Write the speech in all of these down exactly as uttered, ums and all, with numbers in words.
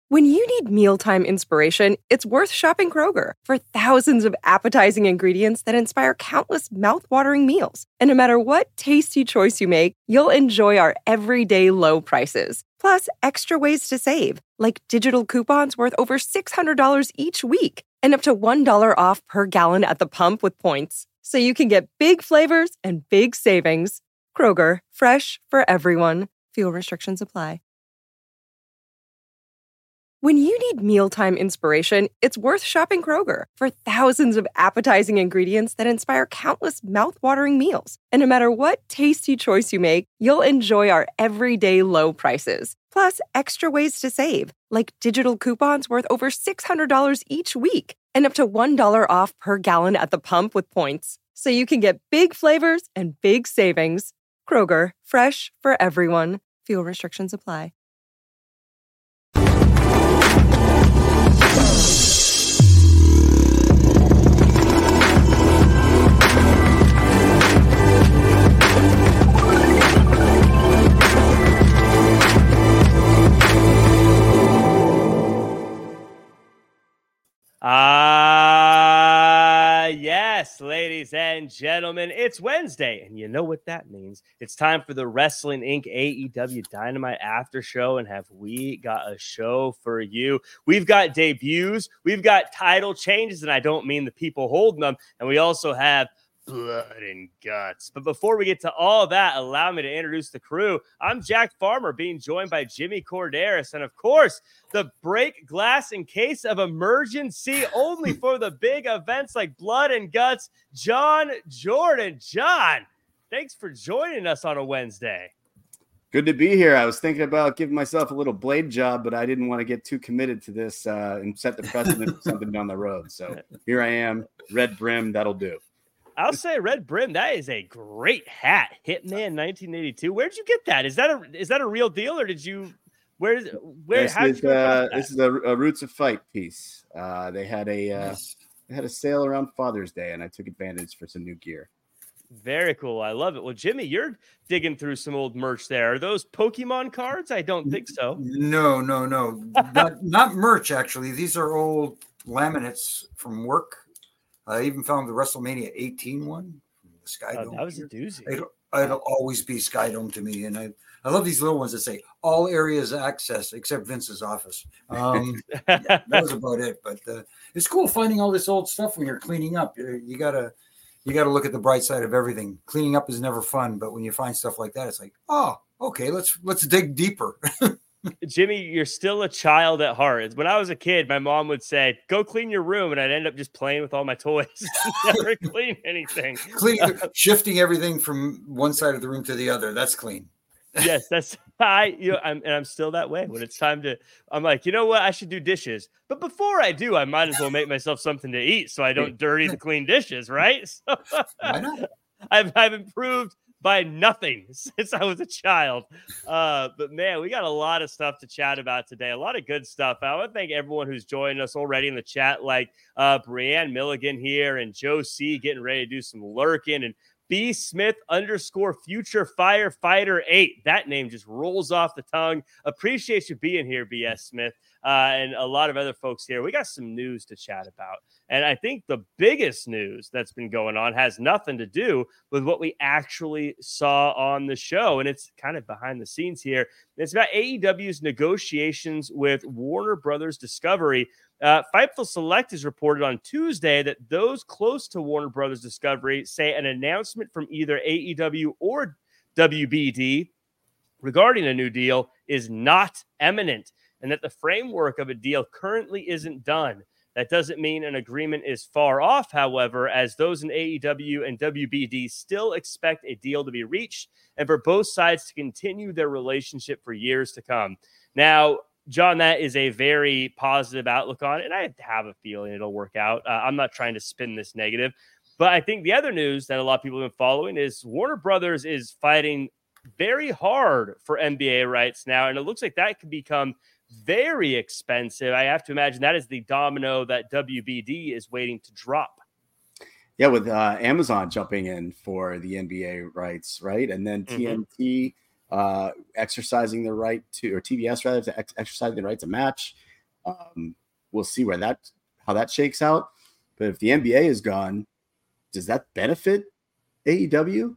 When you need mealtime inspiration, it's worth shopping Kroger for thousands of appetizing ingredients that inspire countless mouthwatering meals. And no matter what tasty choice you make, you'll enjoy our everyday low prices. Plus, extra ways to save, like digital coupons worth over six hundred dollars each week and up to one dollar off per gallon at the pump with points. So you can get big flavors and big savings. Kroger, fresh for everyone. Fuel restrictions apply. When you need mealtime inspiration, it's worth shopping Kroger for thousands of appetizing ingredients that inspire countless mouthwatering meals. And no matter what tasty choice you make, you'll enjoy our everyday low prices. Plus, extra ways to save, like digital coupons worth over six hundred dollars each week and up to one dollar off per gallon at the pump with points. So you can get big flavors and big savings. Kroger, fresh for everyone. Fuel restrictions apply. Ah, uh, yes, ladies and gentlemen, it's Wednesday, and you know what that means. It's time for the Wrestling Incorporated. A E W Dynamite After Show, and have we got a show for you? We've got debuts, we've got title changes, and I don't mean the people holding them, and we also have blood and guts. But before we get to all that, allow me to introduce the crew. I'm Jack Farmer, being joined by Jimmy Corderas, and of course, the break glass in case of emergency, only for the big events like blood and guts, John Jordan. John, thanks for joining us on a Wednesday. Good to be here. I was thinking about giving myself a little blade job, but I didn't want to get too committed to this uh, and set the precedent for something down the road. So here I am, red brim, that'll do. I'll say red brim. That is a great hat. Hitman nineteen eighty-two. Where'd you get that? Is that a is that a real deal, or did you? Where? Where? This how is, did you uh, this is a, a Roots of Fight piece. Uh, they had a uh, they had a sale around Father's Day, and I took advantage for some new gear. Very cool. I love it. Well, Jimmy, you're digging through some old merch there. Are those Pokemon cards? I don't think so. No, no, no. not, not merch, actually. These are old laminates from work. I even found the WrestleMania eighteen one. The Sky Oh, Dome. that was a doozy. It'll, it'll always be Sky Dome to me. And I, I love these little ones that say all areas access except Vince's office. Um, yeah, that was about it. But uh, it's cool finding all this old stuff when you're cleaning up. You, you gotta you gotta look at the bright side of everything. Cleaning up is never fun, but when you find stuff like that, it's like, oh, okay, let's let's dig deeper. Jimmy, you're still a child at heart. When I was a kid, my mom would say, go clean your room. And I'd end up just playing with all my toys. Never clean anything. Clean, shifting everything from one side of the room to the other. That's clean. Yes, that's I, you know, I'm, and I'm still that way when it's time to, I'm like, you know what? I should do dishes. But before I do, I might as well make myself something to eat so I don't dirty the clean dishes. Right. So, Why not? I've, I've improved by nothing since I was a child. Uh, but man, we got a lot of stuff to chat about today. A lot of good stuff. I want to thank everyone who's joined us already in the chat, like uh, Brianne Milligan here and Joe C getting ready to do some lurking, and B Smith underscore future firefighter eight. That name just rolls off the tongue. Appreciate you being here, B S Smith. Uh, and a lot of other folks here. We got some news to chat about. And I think the biggest news that's been going on has nothing to do with what we actually saw on the show. And it's kind of behind the scenes here. It's about A E W's negotiations with Warner Brothers Discovery. Uh, Fightful Select has reported on Tuesday that those close to Warner Brothers Discovery say an announcement from either A E W or W B D regarding a new deal is not imminent, and that the framework of a deal currently isn't done. That doesn't mean an agreement is far off, however, as those in A E W and W B D still expect a deal to be reached and for both sides to continue their relationship for years to come. Now, John, that is a very positive outlook on it, and I have a feeling it'll work out. Uh, I'm not trying to spin this negative, but I think the other news that a lot of people have been following is Warner Brothers is fighting very hard for N B A rights now, and it looks like that could become very expensive. I have to imagine that is the domino that W B D is waiting to drop. Yeah, with uh, Amazon jumping in for the N B A rights, right? And then T N T mm-hmm. uh, exercising the right to, or T B S rather, to ex- exercise the right to match. Um, we'll see where that how that shakes out. But if the N B A is gone, does that benefit A E W?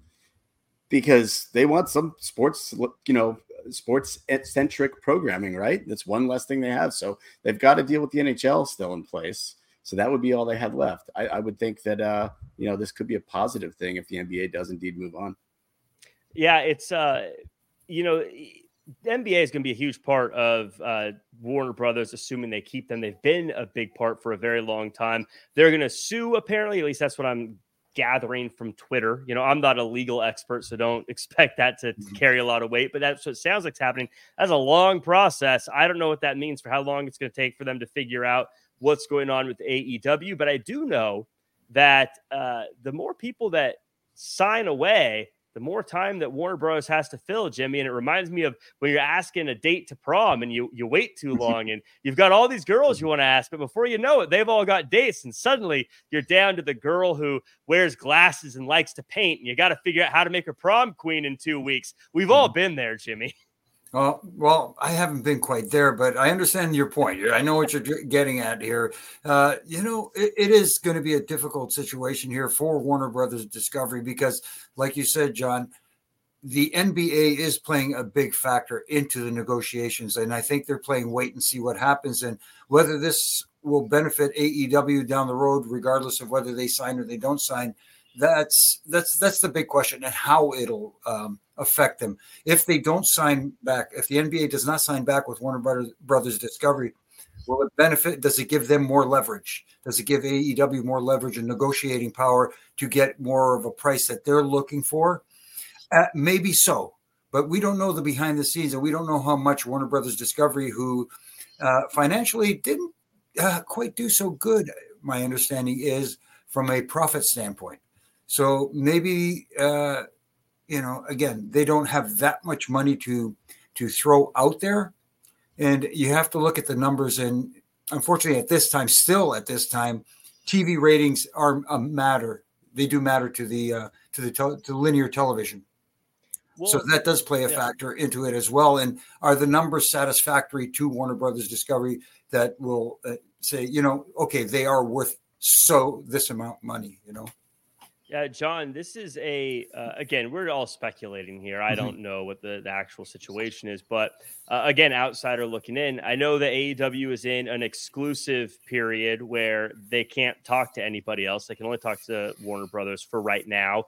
Because they want some sports, you know, sports centric programming, right? That's one less thing they have. So they've got to deal with the N H L still in place. So that would be all they had left. I, I would think that, uh, you know, this could be a positive thing if the N B A does indeed move on. Yeah, it's, uh, you know, the N B A is going to be a huge part of uh, Warner Brothers, assuming they keep them. They've been a big part for a very long time. They're going to sue, apparently. At least that's what I'm gathering from Twitter. You know, I'm not a legal expert, so don't expect that to carry a lot of weight, but that's what it sounds like it's happening. That's a long process. I don't know what that means for how long it's going to take for them to figure out what's going on with A E W, but I do know that uh, the more people that sign away, the more time that Warner Bros. Has to fill, Jimmy. And it reminds me of when you're asking a date to prom and you you wait too long and you've got all these girls you want to ask, but before you know it, they've all got dates. And suddenly you're down to the girl who wears glasses and likes to paint. And you got to figure out how to make her prom queen in two weeks. We've all been there, Jimmy. Uh, well, I haven't been quite there, but I understand your point. I know what you're getting at here. Uh, you know, it, it is going to be a difficult situation here for Warner Brothers Discovery because, like you said, John, the N B A is playing a big factor into the negotiations, and I think they're playing wait and see what happens and whether this will benefit A E W down the road, regardless of whether they sign or they don't sign. That's that's that's the big question, and how it'll um, affect them if they don't sign back. If the N B A does not sign back with Warner Brothers, Brothers Discovery, will it benefit? Does it give them more leverage? Does it give A E W more leverage and negotiating power to get more of a price that they're looking for? Uh, maybe so, but we don't know the behind the scenes, and we don't know how much Warner Brothers Discovery, who uh, financially didn't uh, quite do so good, my understanding is, from a profit standpoint. So maybe, uh, you know, again, they don't have that much money to to throw out there. And you have to look at the numbers. And unfortunately, at this time, still at this time, T V ratings are a matter. They do matter to the uh, to the tel- to linear television. Well, so that does play a yeah. factor into it as well. And are the numbers satisfactory to Warner Brothers Discovery that will uh, say, you know, okay, they are worth so this amount of money, you know? Yeah, John, this is a, uh, again, we're all speculating here. I Mm-hmm. don't know what the, the actual situation is, but uh, again, outsider looking in, I know that A E W is in an exclusive period where they can't talk to anybody else. They can only talk to Warner Brothers for right now.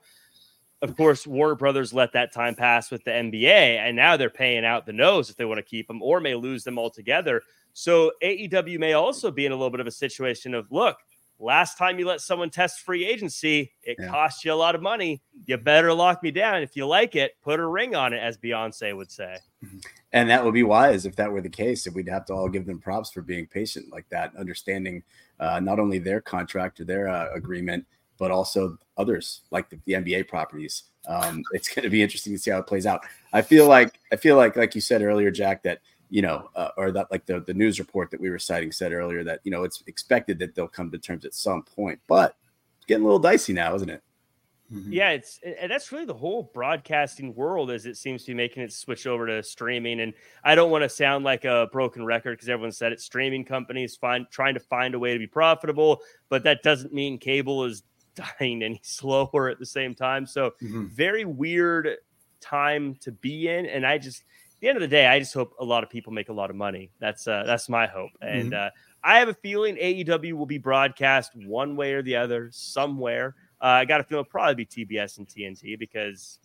Of course, Warner Brothers let that time pass with the N B A, and now they're paying out the nose if they want to keep them or may lose them altogether. So A E W may also be in a little bit of a situation of, look, last time you let someone test free agency, it yeah. cost you a lot of money. You better lock me down. If you like it, put a ring on it, as Beyonce would say. And that would be wise if that were the case. If we'd have to all give them props for being patient like that, understanding uh, not only their contract or their uh, agreement, but also others like the, the N B A properties. Um, it's going to be interesting to see how it plays out. I feel like, I feel like, like you said earlier, Jack, that you know, uh, or that like the, the news report that we were citing said earlier that, you know, it's expected that they'll come to terms at some point, but it's getting a little dicey now, isn't it? Mm-hmm. Yeah, it's and that's really the whole broadcasting world as it seems to be making its switch over to streaming. And I don't want to sound like a broken record because everyone said it. Streaming companies find trying to find a way to be profitable, but that doesn't mean cable is dying any slower at the same time. So mm-hmm. very weird time to be in. And I just, at the end of the day, I just hope a lot of people make a lot of money. That's uh, that's my hope. Mm-hmm. And uh, I have a feeling A E W will be broadcast one way or the other somewhere. Uh, I got a feeling it'll probably be T B S and T N T because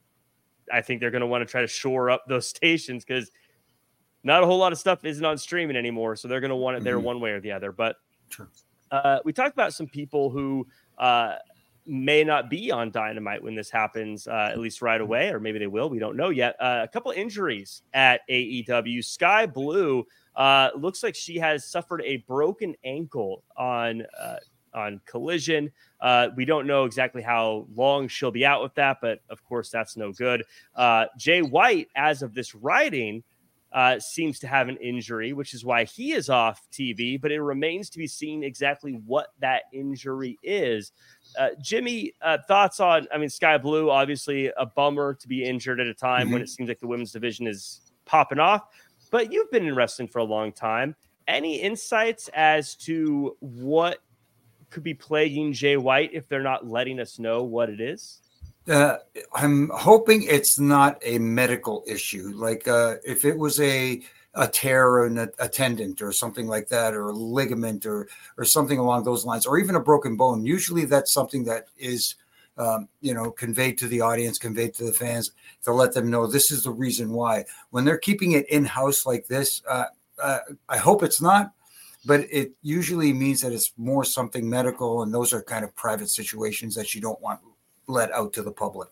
I think they're going to want to try to shore up those stations because not a whole lot of stuff isn't on streaming anymore. So they're going to want it there mm-hmm. one way or the other. But sure. uh, we talked about some people who uh, may not be on Dynamite when this happens, uh, at least right away, or maybe they will. We don't know yet. Uh, a couple injuries at A E W. Sky Blue uh, looks like she has suffered a broken ankle on uh, on Collision. Uh, we don't know exactly how long she'll be out with that, but of course that's no good. Uh, Jay White, as of this writing, uh, seems to have an injury, which is why he is off T V, but it remains to be seen exactly what that injury is. Uh, Jimmy, uh, thoughts on, I mean, Sky Blue, obviously a bummer to be injured at a time mm-hmm. when it seems like the women's division is popping off, but you've been in wrestling for a long time. any insights as to what could be plaguing Jay White if they're not letting us know what it is? Uh, I'm hoping it's not a medical issue. Like uh, if it was a a tear in a, a tendon or something like that, or a ligament or or something along those lines, or even a broken bone. Usually that's something that is, um, you know, conveyed to the audience, conveyed to the fans to let them know this is the reason why. When they're keeping it in-house like this, uh, uh, I hope it's not, but it usually means that it's more something medical, and those are kind of private situations that you don't want let out to the public.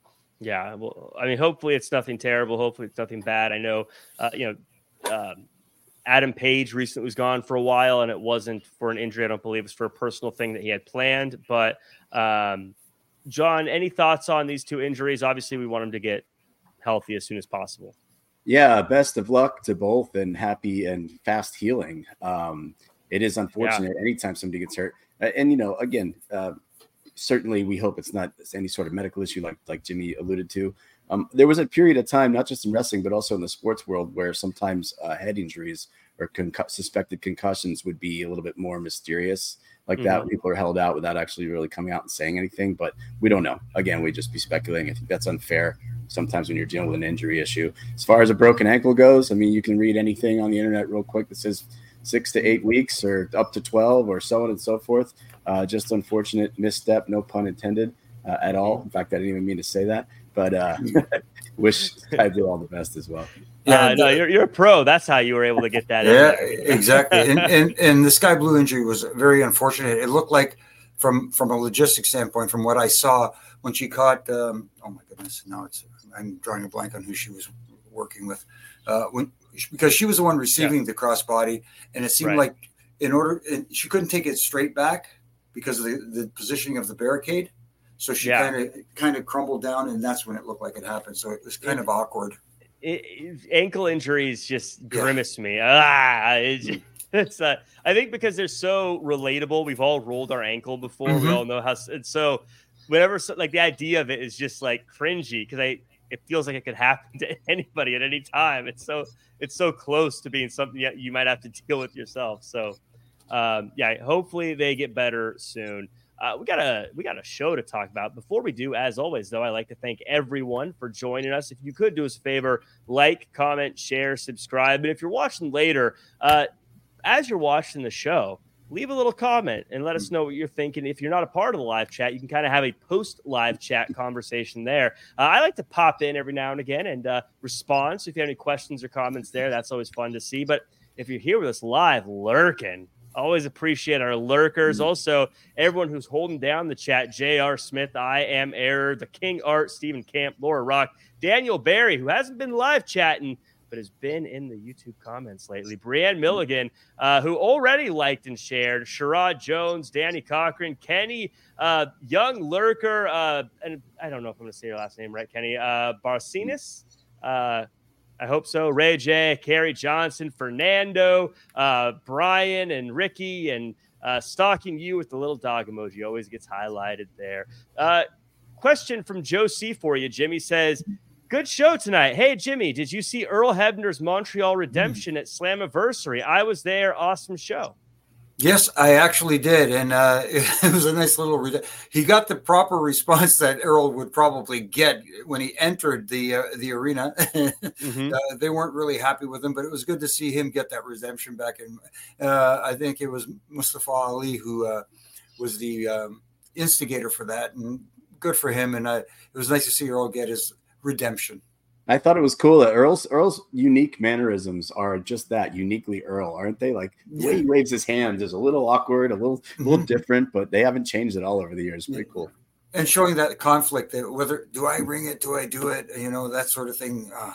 Yeah, well, I mean, hopefully it's nothing terrible. Hopefully it's nothing bad. I know, uh, you know, um, Adam Page recently was gone for a while, and it wasn't for an injury. I don't believe it was for a personal thing that he had planned. But um, John, any thoughts on these two injuries? Obviously, we want him to get healthy as soon as possible. Yeah, best of luck to both, and happy and fast healing. Um, it is unfortunate yeah. anytime somebody gets hurt. And, you know, again, uh, certainly we hope it's not any sort of medical issue like like Jimmy alluded to. Um, there was a period of time, not just in wrestling, but also in the sports world, where sometimes uh, head injuries or con- suspected concussions would be a little bit more mysterious. Like mm-hmm. that, people are held out without actually really coming out and saying anything, but we don't know. Again, we'd just be speculating. I think that's unfair sometimes when you're dealing with an injury issue. As far as a broken ankle goes, I mean, you can read anything on the internet real quick that says six to eight weeks or up to twelve or so on and so forth. Uh, just unfortunate misstep, no pun intended uh, at all. In fact, I didn't even mean to say that, but uh, wish I do all the best as well. Yeah, uh, no, you're you're a pro. That's how you were able to get that. Yeah, exactly. And, and and the Sky Blue injury was very unfortunate. It looked like, from from a logistics standpoint, from what I saw when she caught. Um, oh my goodness! Now it's I'm drawing a blank on who she was working with. Uh, when because she was the one receiving yeah. the crossbody, and it seemed right. like in order she couldn't take it straight back because of the, the positioning of the barricade. So she kind of kind of crumbled down, and that's when it looked like it happened. So it was kind of awkward. It, it, ankle injuries just grimace yeah. me. Ah, it, it's uh, I think because they're so relatable. We've all rolled our ankle before. Mm-hmm. We all know how. And so, whenever like the idea of it is just like cringy because I it feels like it could happen to anybody at any time. It's so it's so close to being something that you might have to deal with yourself. So, um, yeah, hopefully they get better soon. Uh, we got a we got a show to talk about. Before we do, as always, though, I'd like to thank everyone for joining us. If you could do us a favor, like, comment, share, subscribe. And if you're watching later, uh, as you're watching the show, leave a little comment and let us know what you're thinking. If you're not a part of the live chat, you can kind of have a post-live chat conversation there. Uh, I like to pop in every now and again and uh, respond. So if you have any questions or comments there, that's always fun to see. But if you're here with us live, lurking, always appreciate our lurkers. Also, everyone who's holding down the chat, J R Smith, I Am Error, The King Art, Stephen Camp, Laura Rock, Daniel Barry, who hasn't been live chatting, but has been in the YouTube comments lately, Brianne Milligan, uh, who already liked and shared, Sherrod Jones, Danny Cochran, Kenny, uh, Young Lurker, uh, and I don't know if I'm going to say your last name right, Kenny, uh, Barcinas, uh I hope so. Ray J, Kerry Johnson, Fernando, uh, Brian, and Ricky, and uh, stalking you with the little dog emoji always gets highlighted there. Uh, question from Joe C for you. Jimmy says, good show tonight. Hey, Jimmy, did you see Earl Hebner's Montreal Redemption at Slammiversary? I was there. Awesome show. Yes, I actually did, and uh, it, it was a nice little. Re- he got the proper response that Earl would probably get when he entered the uh, the arena. mm-hmm. uh, they weren't really happy with him, but it was good to see him get that redemption back. And uh, I think it was Mustafa Ali who uh, was the um, instigator for that, and good for him. And uh, it was nice to see Earl get his redemption. I thought it was cool that Earl's Earl's unique mannerisms are just that, uniquely Earl, aren't they? Like the way he waves his hands is a little awkward, a little a little different, but they haven't changed it all over the years. Pretty cool. And showing that conflict, that whether do I ring it, do I do it, you know, that sort of thing. Uh,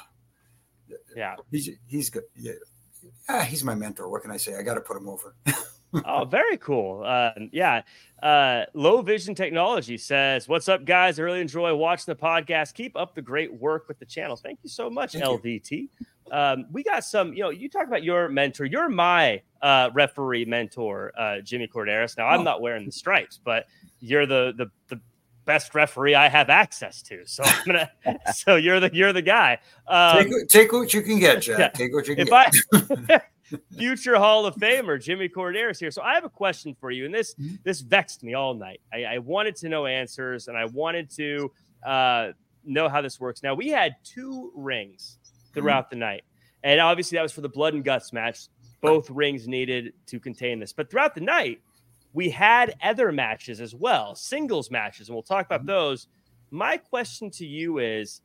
yeah, he's he's good. Yeah. yeah, he's my mentor. What can I say? I got to put him over. Oh, very cool. Uh, yeah. Uh, Low Vision Technology says, what's up, guys? I really enjoy watching the podcast. Keep up the great work with the channel. Thank you so much, Thank L V T. Um, we got some, you know, you talk about your mentor. You're my uh, referee mentor, uh, Jimmy Corderas. Now, I'm oh. not wearing the stripes, but you're the the the best referee I have access to. So I'm gonna. so you're the you're the guy. Um, take, take what you can get, Jack. Yeah. Take what you can if get. I future Hall of Famer Jimmy Korderas here. So I have a question for you, and this this vexed me all night. I, I wanted to know answers, and I wanted to uh, know how this works. Now, we had two rings throughout the night, and obviously that was for the blood and guts match. Both rings needed to contain this, but throughout the night, we had other matches as well, singles matches, and we'll talk about those. My question to you is,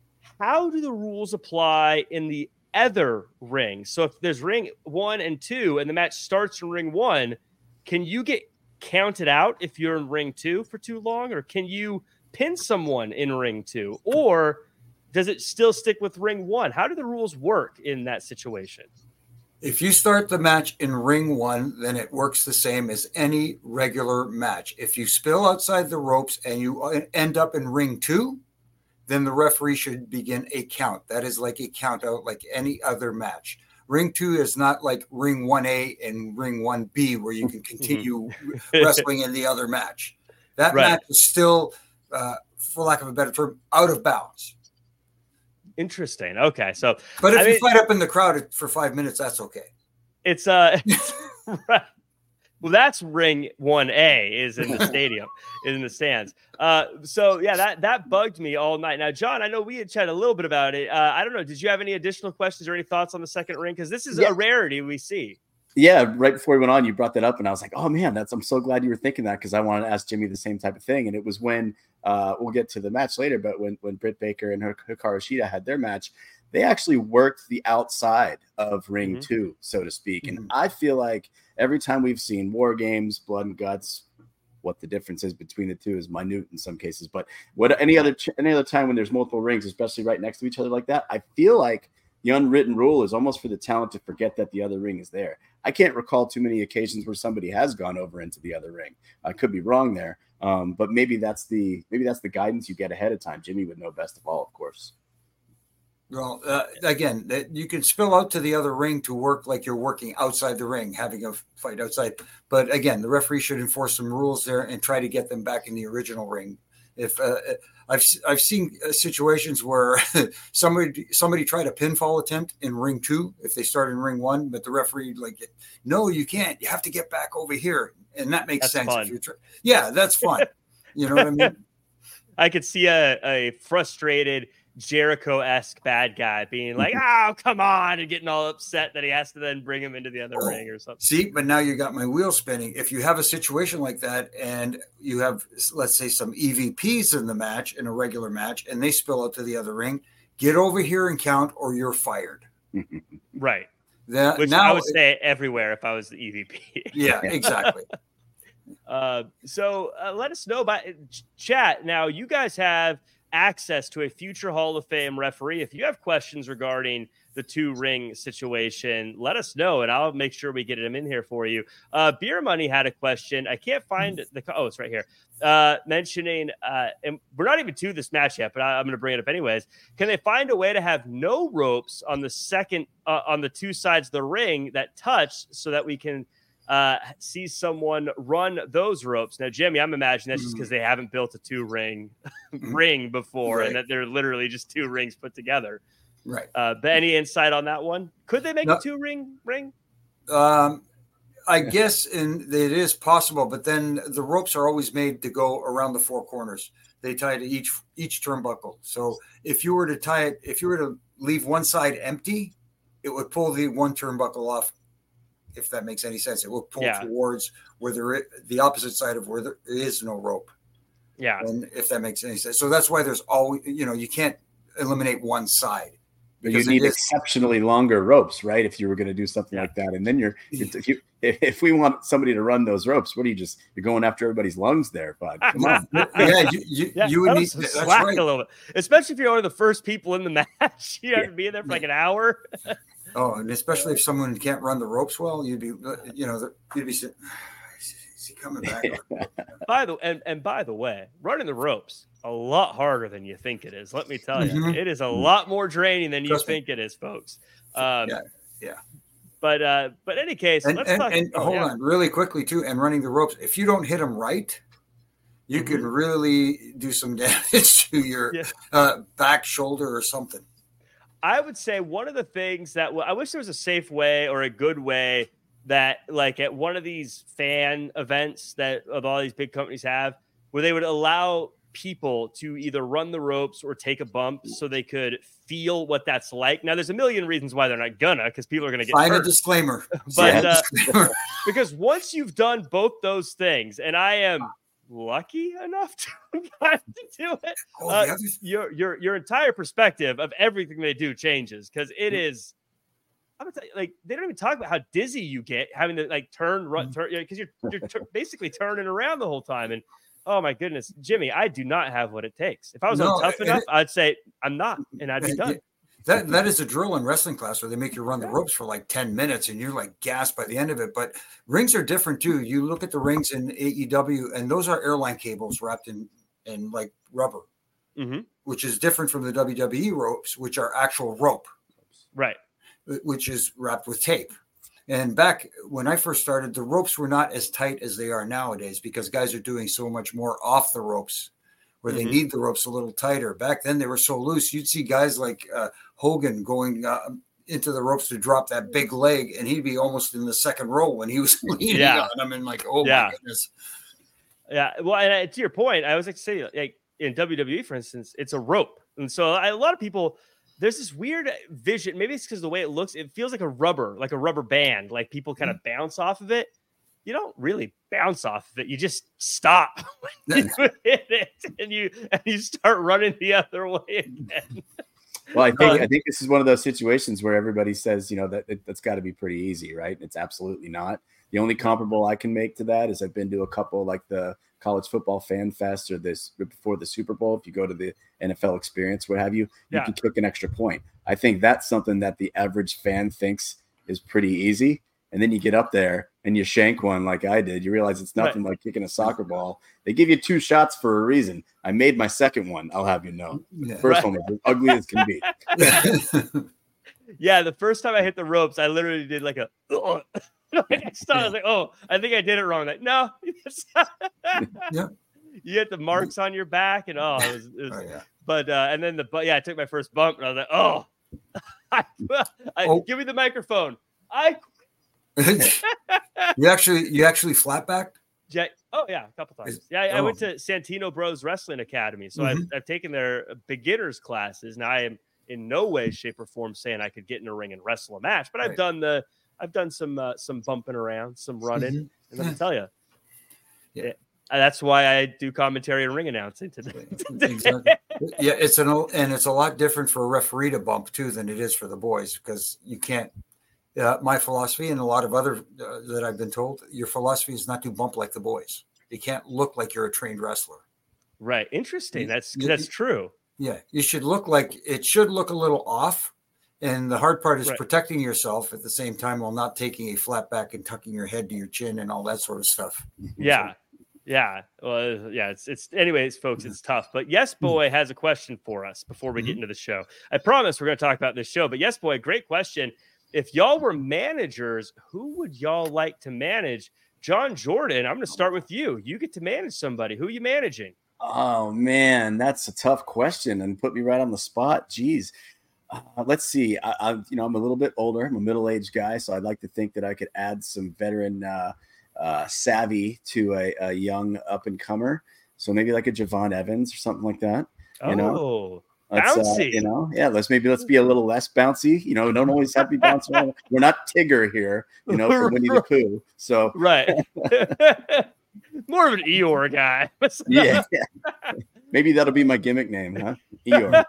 how do the rules apply in the other ring? So if there's ring one and two and the match starts in ring one, can you get counted out if you're in ring two for too long? Or can you pin someone in ring two? Or does it still stick with ring one? How do the rules work in that situation? If you start the match in ring one, then it works the same as any regular match. If you spill outside the ropes and you end up in ring two, then the referee should begin a count. That is like a count out like any other match. Ring two is not like ring one A and ring one B where you can continue wrestling in the other match. That right. match is still, uh, for lack of a better term, out of bounds. Interesting. Okay. So, but if I you mean, fight up in the crowd for five minutes, that's okay. It's, uh, it's, right. Well, that's ring one A is in the stadium, is in the stands. Uh, so yeah, that, that bugged me all night. Now, John, I know we had chatted a little bit about it. Uh, I don't know. Did you have any additional questions or any thoughts on the second ring? Cause this is yeah. a rarity we see. Yeah. Right before we went on, you brought that up and I was like, oh man, that's, I'm so glad you were thinking that. Cause I wanted to ask Jimmy the same type of thing. And it was when, uh, we'll get to the match later, but when, when Britt Baker and Hikaru Shida had their match, they actually worked the outside of ring mm-hmm. two, so to speak. Mm-hmm. And I feel like every time we've seen War Games, Blood and Guts, what the difference is between the two is minute in some cases. But what any other any other time when there's multiple rings, especially right next to each other like that, I feel like the unwritten rule is almost for the talent to forget that the other ring is there. I can't recall too many occasions where somebody has gone over into the other ring. I could be wrong there, um, but maybe that's the maybe that's the guidance you get ahead of time. Jimmy would know best of all, of course. Well, uh, again, that you can spill out to the other ring to work like you're working outside the ring, having a fight outside. But again, the referee should enforce some rules there and try to get them back in the original ring. If uh, I've I've seen situations where somebody somebody tried a pinfall attempt in ring two if they start in ring one, but the referee like, no, you can't. You have to get back over here, and that makes that's sense. Fun. If you're try- yeah, that's fun. You know what I mean? I could see a, a frustrated Jericho-esque bad guy being like, oh, come on, and getting all upset that he has to then bring him into the other oh, ring or something. See, but now you got my wheel spinning. If you have a situation like that and you have, let's say, some E V Ps in the match, in a regular match, and they spill out to the other ring, get over here and count or you're fired. Right. That, Which now, I would say everywhere if I was the E V P. Yeah, exactly. uh, so uh, let us know about chat. Now, you guys have access to a future Hall of Fame referee. If you have questions regarding the two ring situation, let us know and I'll make sure we get them in here for you. Uh, Beer Money had a question. I can't find the, oh, it's right here. Uh, mentioning, uh, and we're not even to this match yet, but I, I'm going to bring it up anyways. Can they find a way to have no ropes on the second, uh, on the two sides of the ring that touch so that we can Uh, see someone run those ropes? Now, Jimmy, I'm imagining that's just because they haven't built a two ring ring before, right, and that they're literally just two rings put together. Right. Uh, but any insight on that one? Could they make no, a two ring ring? Um, I guess in, it is possible, but then the ropes are always made to go around the four corners. They tie to each each turnbuckle. So if you were to tie it, if you were to leave one side empty, it would pull the one turnbuckle off. If that makes any sense, it will pull yeah. towards where there is, the opposite side of where there is no rope. Yeah. And if that makes any sense. So that's why there's always, you know, you can't eliminate one side. But you need exceptionally longer ropes, right? If you were going to do something yeah. like that. And then you're, if you, if we want somebody to run those ropes, what are you just, you're going after everybody's lungs there, bud. Come on. yeah. You, you, yeah, you would need to slack right. a little bit, especially if you're one of the first people in the match. You have yeah. to be in there for like an hour. Oh, and especially if someone can't run the ropes well, you'd be, you know, you'd be sitting, is he coming back? by the and, and by the way, running the ropes a lot harder than you think it is. Let me tell you, mm-hmm. it is a lot more draining than Trust you me. think it is, folks. Um, yeah, yeah. But uh, but in any case, and, let's and, talk. And oh, hold yeah. on, really quickly too. And running the ropes, if you don't hit them right, you mm-hmm. can really do some damage to your yeah. uh, back, shoulder, or something. I would say one of the things that well, I wish there was a safe way or a good way that, like, at one of these fan events that of all these big companies have, where they would allow people to either run the ropes or take a bump so they could feel what that's like. Now, there's a million reasons why they're not gonna, because people are gonna get Find hurt. a disclaimer. But uh, because once you've done both those things, and I am lucky enough to, to do it, Oh, uh, the other- your your your entire perspective of everything they do changes, because it is. I'm gonna tell you, like, they don't even talk about how dizzy you get having to like turn, run, turn, because you're you're t- basically turning around the whole time. And oh my goodness, Jimmy, I do not have what it takes. If I was No, tough and enough, it- I'd say I'm not, and I'd be done. That that is a drill in wrestling class where they make you run the ropes for like ten minutes and you're like gassed by the end of it. But rings are different too. You look at the rings in A E W and those are airline cables wrapped in, in like rubber, Mm-hmm. which is different from the W W E ropes, which are actual rope, Right. which is wrapped with tape. And back when I first started, the ropes were not as tight as they are nowadays because guys are doing so much more off the ropes where Mhm. they need the ropes a little tighter. Back then they were so loose. You'd see guys like uh, Hogan going uh, into the ropes to drop that big leg and he'd be almost in the second row when he was leaning Yeah. on them and like, oh Yeah. my goodness. Yeah. Well, and uh, to your point, I always like to say, like in W W E, for instance, it's a rope. And so I, a lot of people, there's this weird vision. Maybe it's because the way it looks, it feels like a rubber, like a rubber band, like people kind of bounce off of it. You don't really bounce off of it. You just stop when you hit it and you, and you start running the other way again. Well, I think Uh, I think this is one of those situations where everybody says, you know, that it, that's got to be pretty easy, right? It's absolutely not. The only comparable I can make to that is I've been to a couple like the College Football Fan Fest or this before the Super Bowl. If you go to the N F L Experience, what have you, you Yeah. can kick an extra point. I think that's something that the average fan thinks is pretty easy. And then you get up there and you shank one like I did. You realize it's nothing like kicking a soccer ball. They give you two shots for a reason. I made my second one, I'll have you know. The Yeah. first Right. one was as ugly as can be. Yeah. The first time I hit the ropes, I literally did like a, like I stopped. I was like, oh, I think I did it wrong. Like, no. Yeah. You get the marks on your back and oh, it was, it was Oh, yeah. but uh, and then the but yeah, I took my first bump and I was like, oh, I, I, Oh. give me the microphone. I you actually you actually flat backed? Jack, oh yeah, a couple times. Is- Yeah, I, I went oh. to Santino Bros Wrestling Academy, so I've, Mhm. I've taken their beginners classes. Now I am in no way, shape, or form saying I could get in a ring and wrestle a match, but I've Right. done the I've done some uh, some bumping around, some running, Mhm. and let me Yeah. tell you, Yeah. yeah, that's why I do commentary and ring announcing today. Exactly. Yeah, it's an and it's a lot different for a referee to bump too than it is for the boys because you can't. Uh, my philosophy and a lot of other uh, that I've been told, your philosophy is not to bump like the boys. You can't look like you're a trained wrestler. Right, interesting. You- That's you- that's true. Yeah, you should look like it should look a little off. And the hard part is Right. protecting yourself at the same time while not taking a flat back and tucking your head to your chin and all that sort of stuff. Yeah. Yeah. Well, yeah, it's it's anyways, folks, it's tough. But Yes Boy has a question for us before we get into the show. I promise we're going to talk about this show, but Yes Boy, great question. If y'all were managers, who would y'all like to manage? John Jordan, I'm going to start with you. You get to manage somebody. Who are you managing? Oh man, that's a tough question and put me right on the spot. Geez, uh, let's see. I, I, you know, I'm a little bit older. I'm a middle-aged guy, so I'd like to think that I could add some veteran uh, uh, savvy to a, a young up-and-comer. So maybe like a Javon Evans or something like that. You oh, know? Let's, uh, bouncy. you know, yeah. Let's maybe let's be a little less bouncy. You know, don't always have to be bouncing around. We're not Tigger here, you know, from Winnie the Pooh. So right. More of an Eeyore guy. yeah, maybe that'll be my gimmick name, huh? Eeyore.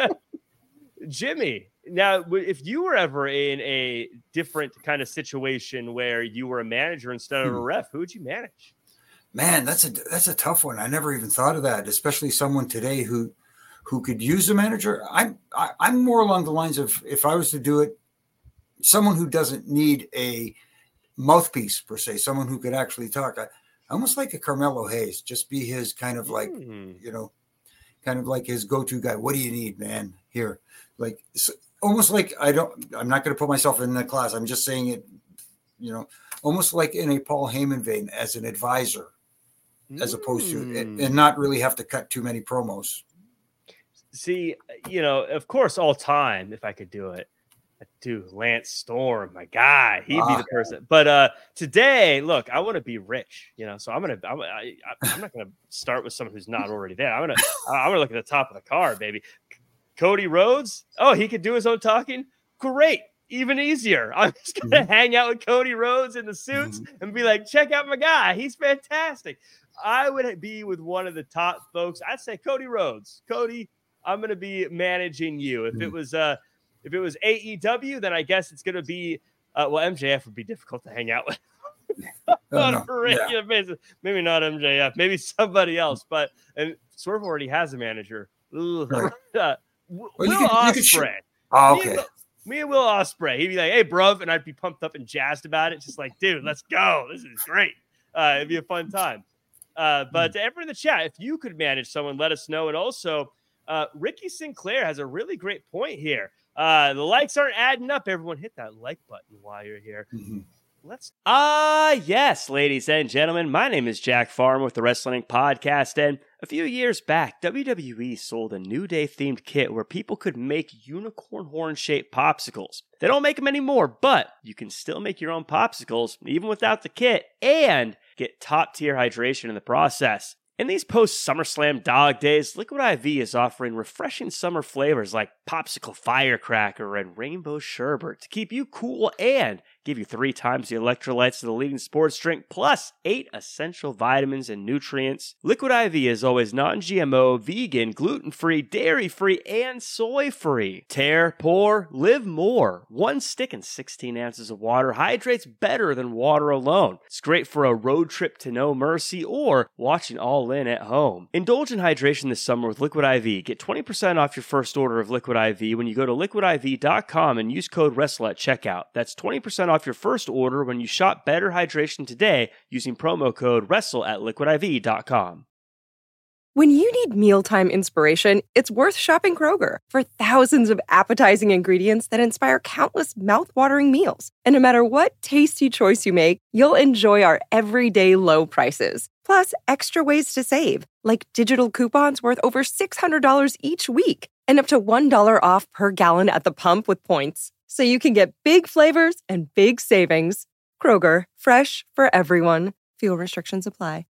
Jimmy, now w- if you were ever in a different kind of situation where you were a manager instead of a ref, who would you manage? Man, that's a that's a tough one. I never even thought of that, especially someone today who who could use a manager. I'm I, I'm more along the lines of if I was to do it, someone who doesn't need a mouthpiece per se, someone who could actually talk. I, almost like a Carmelo Hayes, just be his kind of like, Hmm. you know, kind of like his go-to guy. What do you need, man? Here, like so, almost like I don't. I'm not going to put myself in the class. I'm just saying it. You know, almost like in a Paul Heyman vein as an advisor, as opposed to and, Hmm. and not really have to cut too many promos. See, you know, of course, all time, if I could do it, I'd do Lance Storm, my guy. He'd Ah, be the person. But uh, today, look, I want to be rich, you know, so I'm gonna, I'm, I, I'm not gonna start with someone who's not already there. I'm gonna, I'm gonna look at the top of the card, baby. Cody Rhodes. Oh, he could do his own talking. Great. Even easier. I'm just gonna mm-hmm. hang out with Cody Rhodes in the suits mm-hmm. and be like, check out my guy. He's fantastic. I would be with one of the top folks. I'd say Cody Rhodes. Cody, I'm gonna be managing you. If mm-hmm. it was uh if it was A E W, then I guess it's gonna be uh, well, M J F would be difficult to hang out with on oh, no. a regular yeah. basis. Maybe not M J F, maybe somebody else. But and Swerve already has a manager. Right. uh, well, Will you could, Ospreay. You oh, okay. Me and Will Ospreay, he'd be like, hey, bruv, and I'd be pumped up and jazzed about it. Just like, dude, let's go. This is great. Uh, it'd be a fun time. Uh, but to everyone in the chat, if you could manage someone, let us know. And also, uh, Ricky Sinclair has a really great point here. Uh, the likes aren't adding up. Everyone hit that like button while you're here. Mm-hmm. Let's. Ah, yes, ladies and gentlemen. My name is Jack Farm with the Wrestling Podcast. And a few years back, W W E sold a New Day themed kit where people could make unicorn horn shaped popsicles. They don't make them anymore, but you can still make your own popsicles even without the kit and get top tier hydration in the process. In these post-SummerSlam dog days, Liquid I V is offering refreshing summer flavors like Popsicle Firecracker and Rainbow Sherbet to keep you cool and give you three times the electrolytes of the leading sports drink, plus eight essential vitamins and nutrients. Liquid I V is always non-G M O, vegan, gluten-free, dairy-free, and soy-free. Tear, pour, live more. One stick and sixteen ounces of water hydrates better than water alone. It's great for a road trip to No Mercy or watching All In at home. Indulge in hydration this summer with Liquid I V. Get twenty percent off your first order of Liquid I V when you go to liquid I V dot com and use code WRESTLE at checkout. That's twenty percent off your first order when you shop Better Hydration today using promo code WRESTLE at liquid I V dot com. When you need mealtime inspiration, it's worth shopping Kroger for thousands of appetizing ingredients that inspire countless mouthwatering meals. And no matter what tasty choice you make, you'll enjoy our everyday low prices. Plus, extra ways to save, like digital coupons worth over six hundred dollars each week and up to one dollar off per gallon at the pump with points. So you can get big flavors and big savings. Kroger, fresh for everyone. Fuel restrictions apply.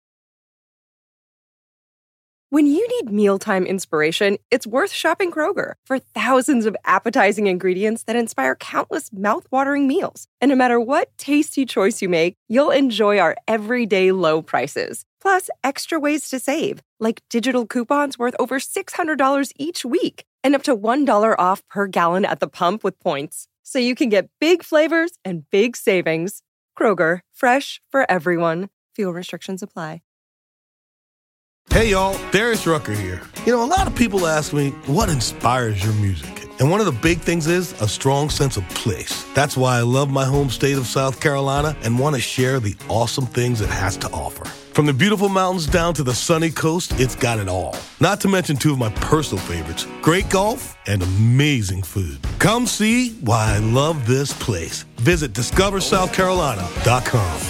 When you need mealtime inspiration, it's worth shopping Kroger for thousands of appetizing ingredients that inspire countless mouthwatering meals. And no matter what tasty choice you make, you'll enjoy our everyday low prices. Plus, extra ways to save, like digital coupons worth over six hundred dollars each week and up to one dollar off per gallon at the pump with points. So you can get big flavors and big savings. Kroger, fresh for everyone. Fuel restrictions apply. Hey y'all, Darius Rucker here. You know, a lot of people ask me, what inspires your music? And one of the big things is a strong sense of place. That's why I love my home state of South Carolina and want to share the awesome things it has to offer. From the beautiful mountains down to the sunny coast, it's got it all. Not to mention two of my personal favorites, great golf and amazing food. Come see why I love this place. Visit discover south carolina dot com.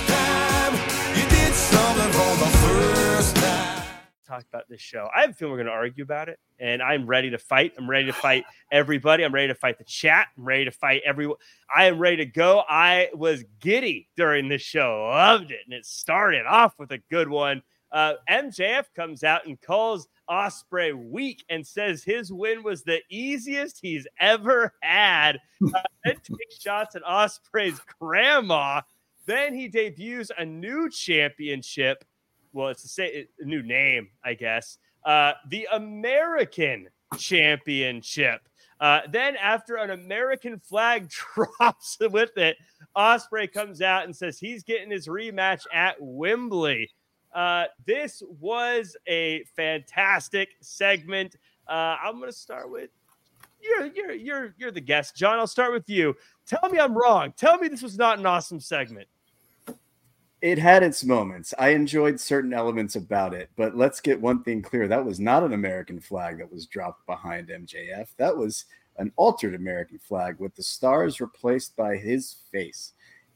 Talk about this show. I have a feeling we're going to argue about it, and I'm ready to fight. I'm ready to fight everybody. I'm ready to fight the chat. I'm ready to fight everyone. I am ready to go. I was giddy during this show. Loved it, and it started off with a good one. Uh, M J F comes out and calls Ospreay weak and says his win was the easiest he's ever had. Uh, then takes shots at Ospreay's grandma. Then he debuts a new championship. Well, it's a, a new name, I guess. Uh, the American Championship. Uh, then, after an American flag drops with it, Ospreay comes out and says he's getting his rematch at Wembley. Uh, this was a fantastic segment. Uh, I'm going to start with you're you're you're you're the guest, John. I'll start with you. Tell me I'm wrong. Tell me this was not an awesome segment. It had its moments. I enjoyed certain elements about it, but let's get one thing clear. That was not an American flag that was dropped behind M J F. That was an altered American flag with the stars replaced by his face.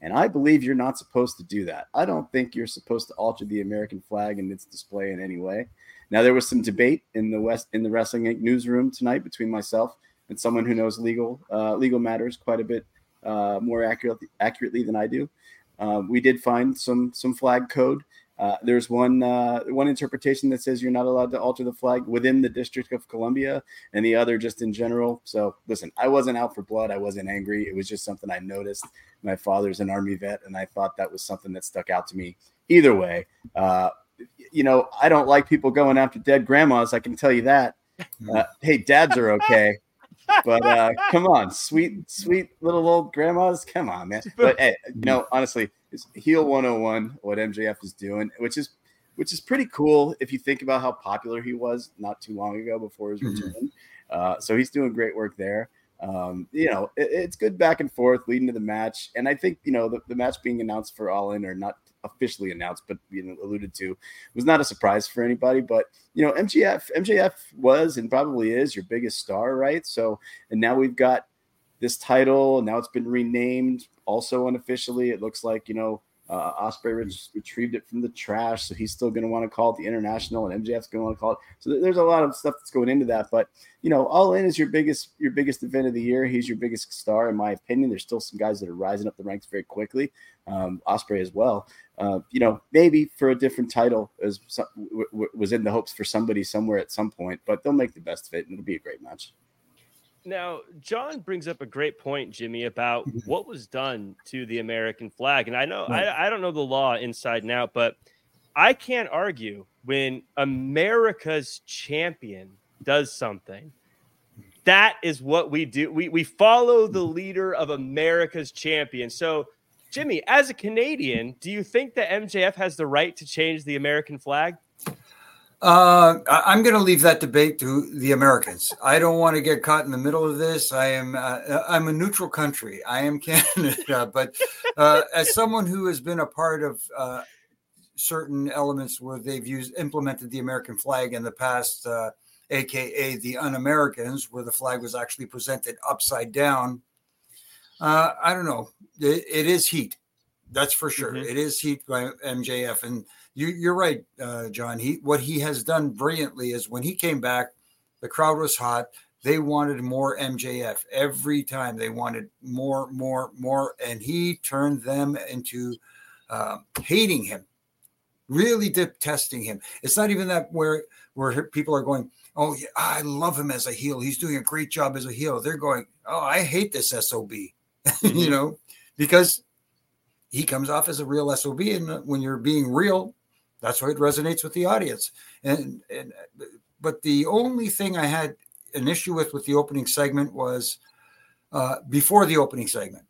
And I believe you're not supposed to do that. I don't think you're supposed to alter the American flag and its display in any way. Now, there was some debate in the West in the Wrestling Inc newsroom tonight between myself and someone who knows legal uh, legal matters quite a bit uh, more accurately accurately than I do. Uh, we did find some some flag code. Uh, there's one uh, one interpretation that says you're not allowed to alter the flag within the District of Columbia, and the other just in general. So listen, I wasn't out for blood. I wasn't angry. It was just something I noticed. My father's an Army vet, and I thought that was something that stuck out to me. Either way, uh, you know, I don't like people going after dead grandmas. I can tell you that. Uh, hey, dads are okay. But uh, come on, sweet, sweet little old grandmas. Come on, man. But hey, you know, honestly, it's heel one oh one, what M J F is doing, which is which is pretty cool if you think about how popular he was not too long ago before his return. Mm-hmm. Uh, so he's doing great work there. Um, you know, it, it's good back and forth leading to the match. And I think, you know, the, the match being announced for All In, or not officially announced, but you know, alluded to, was not a surprise for anybody. But, you know, M J F, M J F was and probably is your biggest star, right? So, and now we've got this title, and now it's been renamed also unofficially. It looks like, you know, Uh, Ospreay ret- retrieved it from the trash, so he's still going to want to call it the International, and M J F's going to want to call it. So th- there's a lot of stuff that's going into that. But you know, All In is your biggest your biggest event of the year. He's your biggest star, in my opinion. There's still some guys that are rising up the ranks very quickly. Um, Ospreay as well. Uh, you know, maybe for a different title as w- w- was in the hopes for somebody somewhere at some point, but they'll make the best of it, and it'll be a great match. Now, John brings up a great point, Jimmy, about what was done to the American flag. And I know right. I, I don't know the law inside and out, but I can't argue when America's champion does something. That is what we do. We we follow the leader of America's champion. So, Jimmy, as a Canadian, do you think that M J F has the right to change the American flag? Uh, I'm going to leave that debate to the Americans. I don't want to get caught in the middle of this. I am uh, I'm a neutral country. I am Canada, but uh, as someone who has been a part of uh, certain elements where they've used implemented the American flag in the past, uh, aka the Un-Americans, where the flag was actually presented upside down. Uh, I don't know. It, it is heat. That's for sure. Mm-hmm. It is heat by M J F. And you, you're right, uh, John. He What he has done brilliantly is when he came back, the crowd was hot. They wanted more M J F. Every time they wanted more, more, more. And he turned them into uh, hating him, really detesting him. It's not even that where, where people are going, oh, yeah, I love him as a heel. He's doing a great job as a heel. They're going, oh, I hate this S O B, mm-hmm. you know, because he comes off as a real S O B, and when you're being real, that's why it resonates with the audience. And, and but the only thing I had an issue with with the opening segment was uh, before the opening segment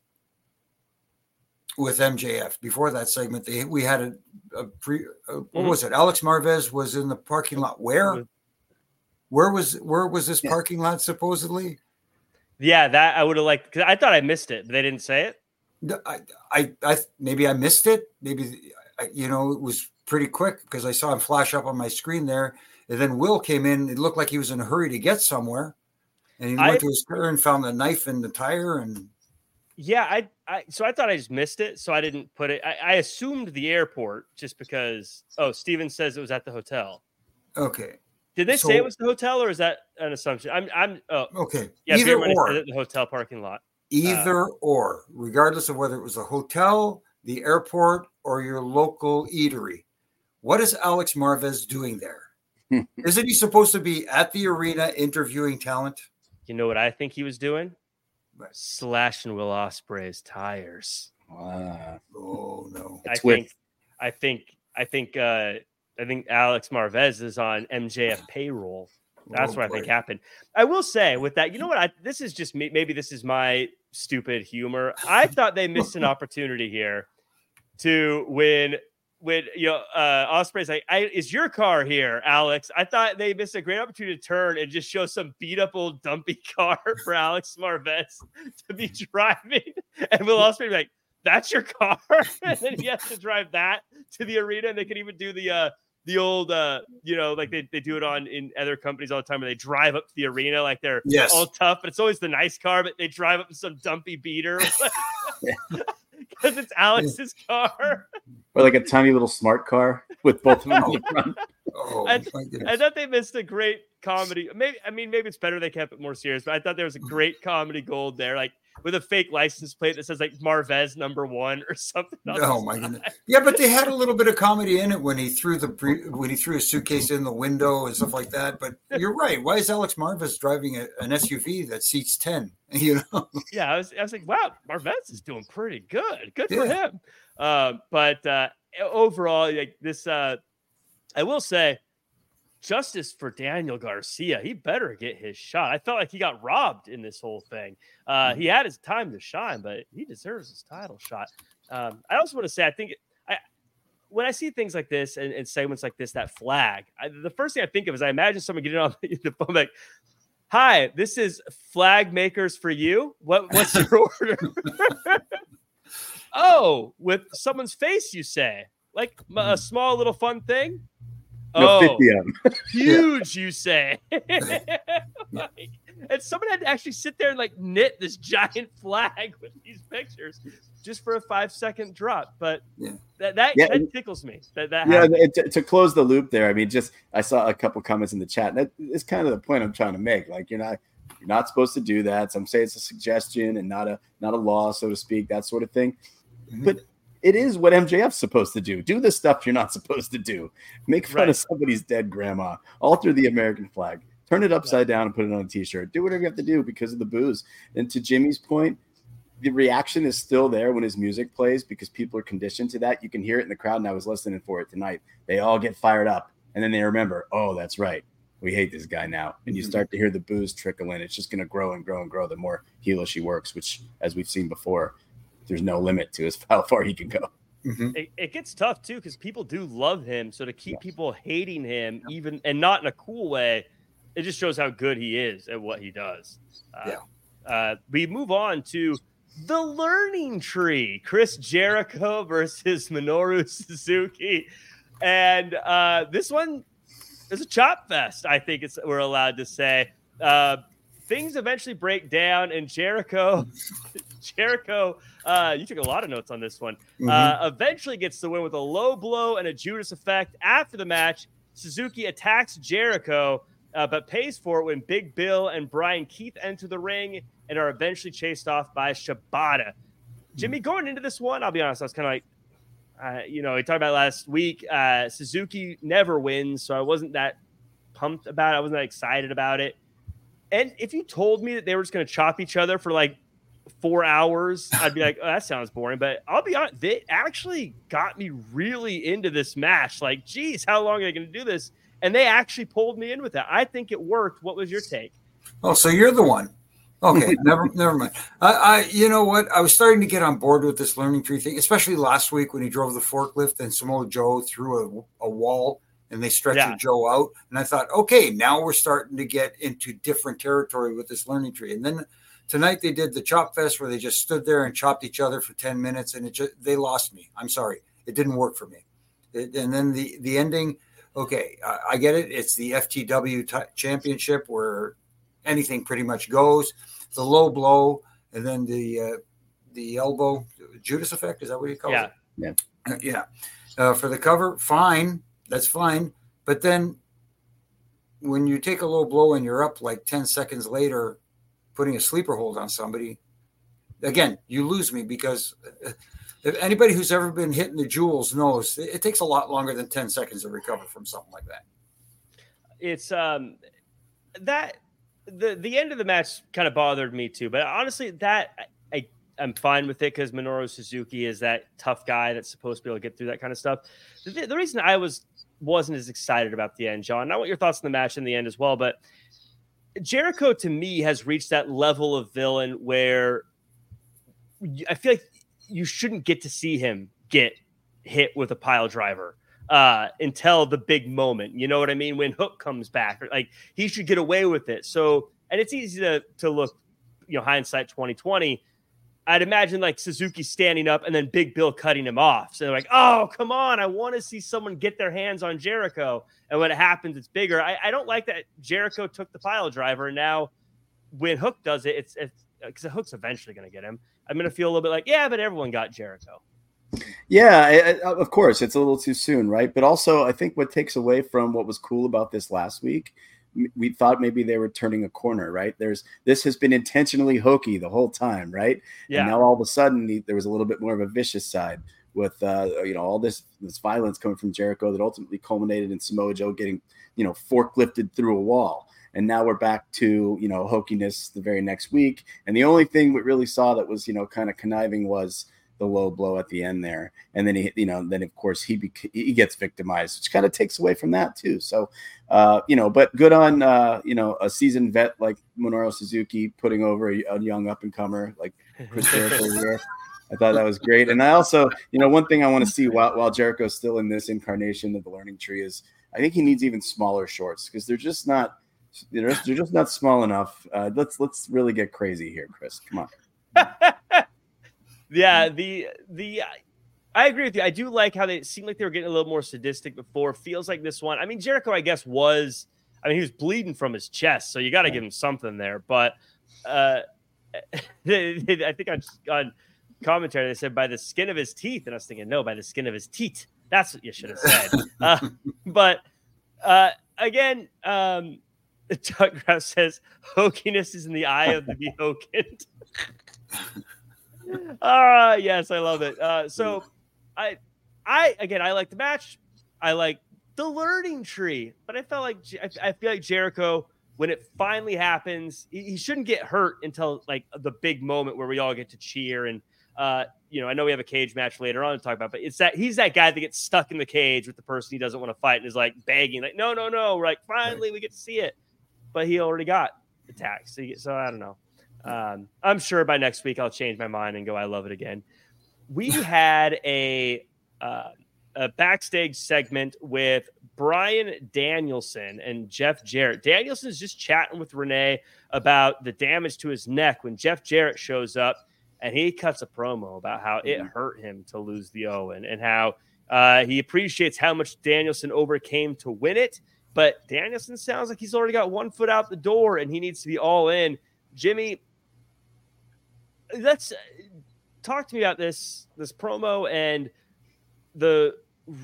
with M J F. Before that segment, they we had a, a pre. A, what mm-hmm. was it? Alex Marvez was in the parking lot. Where? Where was where was this parking lot supposedly? Yeah, that I would have liked, because I thought I missed it, but they didn't say it. I, I, I, maybe I missed it. Maybe, you know, it was pretty quick because I saw him flash up on my screen there. And then Will came in. It looked like he was in a hurry to get somewhere. And he I, went to his car and found the knife in the tire. And yeah, I, I, so I thought I just missed it. So I didn't put it. I, I assumed the airport just because, oh, Steven says it was at the hotel. Okay. Did they so, say it was the hotel, or is that an assumption? I'm, I'm, oh, okay. Yeah, either or. At the hotel parking lot. Either uh, or, regardless of whether it was a hotel, the airport, or your local eatery. What is Alex Marvez doing there? Isn't he supposed to be at the arena interviewing talent? You know what I think he was doing? Right. Slashing Will Ospreay's tires. Wow. Oh no! I think, I think, I think, uh, I think Alex Marvez is on M J F payroll. That's oh, what boy. I think happened. I will say with that, you know what? I, this is just me. Maybe this is my stupid humor. I thought they missed an opportunity here to win. When you know, uh, Ospreay's like, I, "Is your car here, Alex?" I thought they missed a great opportunity to turn and just show some beat up old dumpy car for Alex Marvez to be driving, and Will Ospreay be like, "That's your car," and then he has to drive that to the arena, and they can even do the. Uh, The old, uh, you know, like they, they do it on in other companies all the time where they drive up to the arena like they're yes. all tough, but it's always the nice car, but they drive up in some dumpy beater. because it's Alex's car. Or like a tiny little smart car with both of them in the front. Oh, I, my goodness. I thought they missed a great comedy. Maybe I mean maybe it's better they kept it more serious, but I thought there was a great comedy gold there, like with a fake license plate that says like Marvez number one or something. Oh my goodness! Yeah, but they had a little bit of comedy in it when he threw the bre- when he threw his suitcase in the window and stuff like that. But you're right. Why is Alex Marvez driving a, an S U V that seats ten? You know? Yeah, I was I was like, wow, Marvez is doing pretty good. Good Yeah. for him. Uh, but uh, overall, like this, uh, I will say. Justice for Daniel Garcia. He better get his shot. I felt like he got robbed in this whole thing. Uh, he had his time to shine, but he deserves his title shot. Um, I also want to say, I think I, when I see things like this and, and segments like this, that flag, I, the first thing I think of is I imagine someone getting on the phone like, hi, this is Flag Makers for you. What, what's your order? Oh, with someone's face, you say? Like a small little fun thing? No, oh, fifty of them. huge, you say. Like, and someone had to actually sit there and like knit this giant flag with these pictures just for a five second drop. But Yeah. that that, Yeah. that tickles me. That that Yeah, happened. and to, to close the loop there, I mean, just I saw a couple comments in the chat. And that is kind of the point I'm trying to make. Like, you're not you're not supposed to do that. Some say it's a suggestion and not a not a law, so to speak, that sort of thing. Mhm. But it is what M J F's supposed to do. Do the stuff you're not supposed to do. Make fun Right. of somebody's dead grandma. Alter the American flag. Turn it upside down and put it on a t-shirt. Do whatever you have to do because of the booze. And to Jimmy's point, the reaction is still there when his music plays because people are conditioned to that. You can hear it in the crowd, and I was listening for it tonight. They all get fired up, and then they remember, oh, that's right. We hate this guy now. And you start to hear the booze trickle in. It's just going to grow and grow and grow the more heel or she works, which, as we've seen before, there's no limit to how far he can go. Mhm. It, it gets tough too because people do love him. So to keep people hating him, even and not in a cool way, it just shows how good he is at what he does. Uh, Yeah. Uh, we move on to the learning tree: Chris Jericho versus Minoru Suzuki, and uh, this one is a chop fest. I think it's we're allowed to say. Uh, things eventually break down, and Jericho. Jericho, uh, you took a lot of notes on this one. Mhm. Uh, eventually gets the win with a low blow and a Judas effect. After the match, Suzuki attacks Jericho, uh, but pays for it when Big Bill and Brian Keith enter the ring and are eventually chased off by Shibata. Jimmy, going into this one, I'll be honest, I was kind of like, uh, you know, we talked about it last week. Uh, Suzuki never wins, so I wasn't that pumped about it. I wasn't that excited about it. And if you told me that they were just going to chop each other for like four hours, I'd be like, oh, that sounds boring. But I'll be honest, they actually got me really into this match. Like, geez, how long are they going to do this? And they actually pulled me in with that. I think it worked. What was your take? Oh, so you're the one. Okay, never, never mind. I, I, you know what? I was starting to get on board with this learning tree thing, especially last week when he drove the forklift and Samoa Joe through a, a wall and they stretched Yeah. Joe out. And I thought, okay, now we're starting to get into different territory with this learning tree. And then tonight they did the chop fest where they just stood there and chopped each other for ten minutes, and it just, they lost me. I'm sorry, it didn't work for me. It, and then the the ending. Okay, I, I get it. It's the F T W t- championship where anything pretty much goes. The low blow, and then the uh, the elbow Judas effect. Is that what you call Yeah. it? Yeah, yeah. Uh, for the cover, fine. That's fine. But then when you take a low blow and you're up like ten seconds later, putting a sleeper hold on somebody, again, you lose me because if anybody who's ever been hitting the jewels knows it, it takes a lot longer than ten seconds to recover from something like that. It's um that the the end of the match kind of bothered me too. But honestly, that I I'm fine with it because Minoru Suzuki is that tough guy that's supposed to be able to get through that kind of stuff. The, the reason I was wasn't as excited about the end, John, I want your thoughts on the match in the end as well, but Jericho to me has reached that level of villain where I feel like you shouldn't get to see him get hit with a pile driver uh, until the big moment. You know what I mean? When Hook comes back, or like he should get away with it. So, and it's easy to, to look, you know, hindsight twenty twenty. I'd imagine like Suzuki standing up and then Big Bill cutting him off. So they're like, oh, come on. I want to see someone get their hands on Jericho. And when it happens, it's bigger. I, I don't like that Jericho took the pile driver. And now when Hook does it, it's, it's because the Hook's eventually going to get him, I'm going to feel a little bit like, yeah, but everyone got Jericho. Yeah, I, I, of course, it's a little too soon, right? But also, I think what takes away from what was cool about this last week, we thought maybe they were turning a corner, right? There's this has been intentionally hokey the whole time, right? Yeah. And now all of a sudden, there was a little bit more of a vicious side with, uh, you know, all this this violence coming from Jericho that ultimately culminated in Samoa Joe getting, you know, forklifted through a wall. And now we're back to, you know, hokiness the very next week. And the only thing we really saw that was, you know, kind of conniving was the low blow at the end there. And then he, you know, then of course he bec- he gets victimized, which kind of takes away from that too. So, uh, you know, but good on, uh, you know, a seasoned vet like Minoru Suzuki putting over a, a young up and comer like Chris Jericho here. I thought that was great. And I also, you know, one thing I want to see while, while Jericho's still in this incarnation of the learning tree is I think he needs even smaller shorts because they're just not, they're just, they're just not small enough. Uh, let's, let's really get crazy here, Chris. Come on. Yeah, the the I agree with you. I do like how they seemed like they were getting a little more sadistic before. Feels like this one. I mean, Jericho, I guess, was. I mean, he was bleeding from his chest, so you got to give him something there. But uh, I think on, on commentary they said by the skin of his teeth, and I was thinking, no, by the skin of his teeth. That's what you should have said. uh, but uh, again, um, Doug Graf says hokiness is in the eye of the behokened. Ah, uh, yes, I love it. Uh, so, I, I again, I like the match. I like the learning tree, but I felt like I, I feel like Jericho, when it finally happens, he, he shouldn't get hurt until like the big moment where we all get to cheer. And uh, you know, I know we have a cage match later on to talk about, but it's that he's that guy that gets stuck in the cage with the person he doesn't want to fight and is like begging, like, no, no, no. We're like, finally, we get to see it, but he already got attacked. So, so I don't know. Um, I'm sure by next week I'll change my mind and go, I love it again. We had a, uh, a backstage segment with Bryan Danielson and Jeff Jarrett. Danielson is just chatting with Renee about the damage to his neck when Jeff Jarrett shows up, and he cuts a promo about how it hurt him to lose the Owen and how uh, he appreciates how much Danielson overcame to win it. But Danielson sounds like he's already got one foot out the door and he needs to be all in. Jimmy, let's talk to me about this this promo and the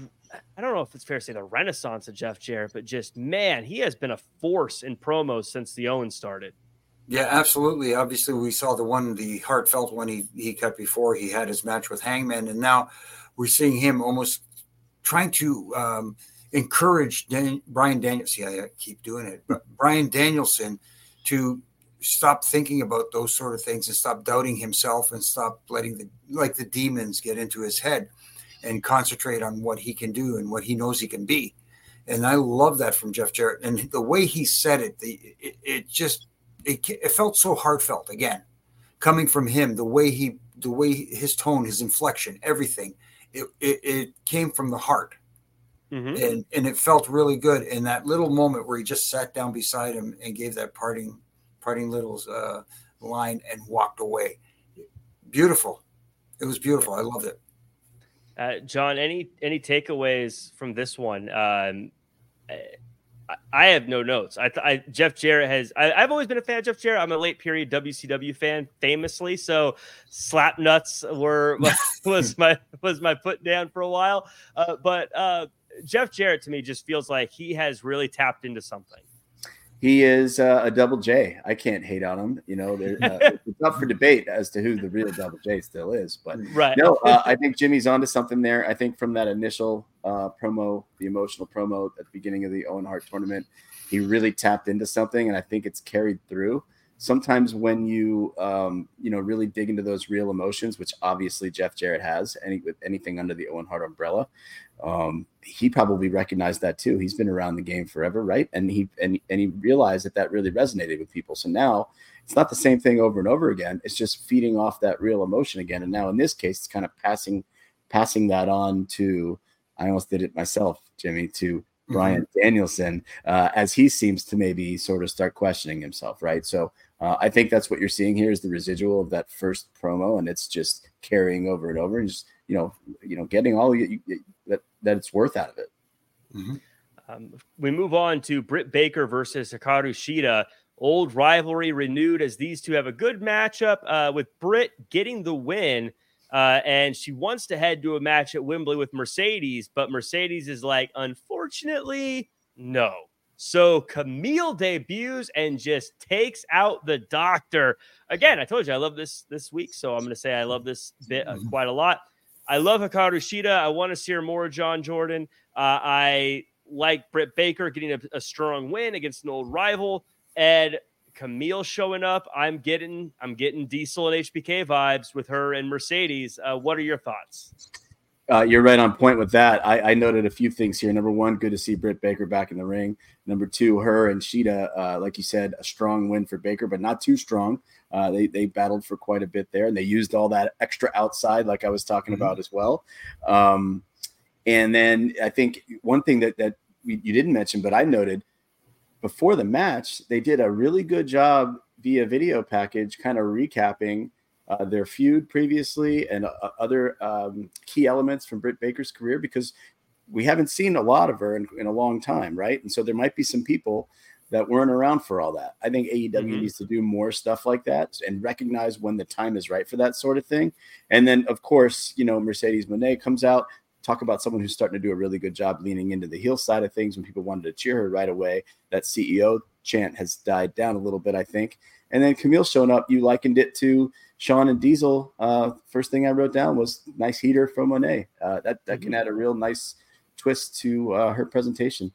I don't know if it's fair to say the renaissance of Jeff Jarrett, but just man, he has been a force in promos since the Owen started. Yeah, absolutely. Obviously, we saw the one, the heartfelt one he he cut before he had his match with Hangman, and now we're seeing him almost trying to um, encourage Dan- Bryan Danielson. See, I keep doing it, but Bryan Danielson to stop thinking about those sort of things and stop doubting himself and stop letting the like the demons get into his head and concentrate on what he can do and what he knows he can be. And I love that from Jeff Jarrett. And the way he said it, the it, it just it, it felt so heartfelt again, coming from him. The way he, the way his tone, his inflection, everything, it it, it came from the heart. Mm-hmm. And and it felt really good. In that little moment where he just sat down beside him and gave that parting. parting little uh, line and walked away. Beautiful. It was beautiful. I loved it. Uh, John, any any takeaways from this one? Um, I, I have no notes. I, I Jeff Jarrett has. I, I've always been a fan of Jeff Jarrett. I'm a late period W C W fan, famously. So slap nuts were was my was my put down for a while. Uh, but uh, Jeff Jarrett to me just feels like he has really tapped into something. He is uh, a double J. I can't hate on him. You know, uh, it's up for debate as to who the real double J still is. But right. no, uh, I think Jimmy's onto something there. I think from that initial uh, promo, the emotional promo at the beginning of the Owen Hart tournament, he really tapped into something, and I think it's carried through. Sometimes when you, um, you know, really dig into those real emotions, which obviously Jeff Jarrett has, any with anything under the Owen Hart umbrella, um, he probably recognized that too. He's been around the game forever, right? And he and and he realized that that really resonated with people. So now it's not the same thing over and over again. It's just feeding off that real emotion again. And now in this case, it's kind of passing passing that on to. I almost did it myself, Jimmy, to Bryan mm-hmm. Danielson, uh, as he seems to maybe sort of start questioning himself, right? So uh, I think that's what you're seeing here is the residual of that first promo, and it's just carrying over and over, and just you know, you know, getting all you, you, that that it's worth out of it. Mm-hmm. Um, we move on to Britt Baker versus Hikaru Shida. Old rivalry renewed as these two have a good matchup uh, with Britt getting the win. Uh, and she wants to head to a match at Wembley with Mercedes, but Mercedes is like, unfortunately, no. So Camille debuts and just takes out the doctor. Again, I told you I love this this week, so I'm going to say I love this bit uh, quite a lot. I love Hikaru Shida. I want to see her more, John Jordan. Uh, I like Britt Baker getting a, a strong win against an old rival. And Camille showing up, I'm getting I'm getting Diesel and H B K vibes with her and Mercedes. Uh, what are your thoughts? Uh, you're right on point with that. I, I noted a few things here. Number one, good to see Britt Baker back in the ring. Number two, her and Shida, uh, like you said, a strong win for Baker, but not too strong. Uh, they they battled for quite a bit there, and they used all that extra outside, like I was talking mm-hmm. about as well. Um, and then I think one thing that that we, you didn't mention, but I noted, before the match, they did a really good job via video package, kind of recapping uh, their feud previously and uh, other um, key elements from Britt Baker's career, because we haven't seen a lot of her in, in a long time, right? And so there might be some people that weren't around for all that. I think A E W mm-hmm. needs to do more stuff like that and recognize when the time is right for that sort of thing. And then, of course, you know, Mercedes Moné comes out. Talk about someone who's starting to do a really good job leaning into the heel side of things when people wanted to cheer her right away. That C E O chant has died down a little bit, I think. And then Camille showing up, you likened it to Shawn and Diesel. Uh, first thing I wrote down was nice heater from Moné. Uh, that that mm-hmm. can add a real nice twist to uh, her presentation.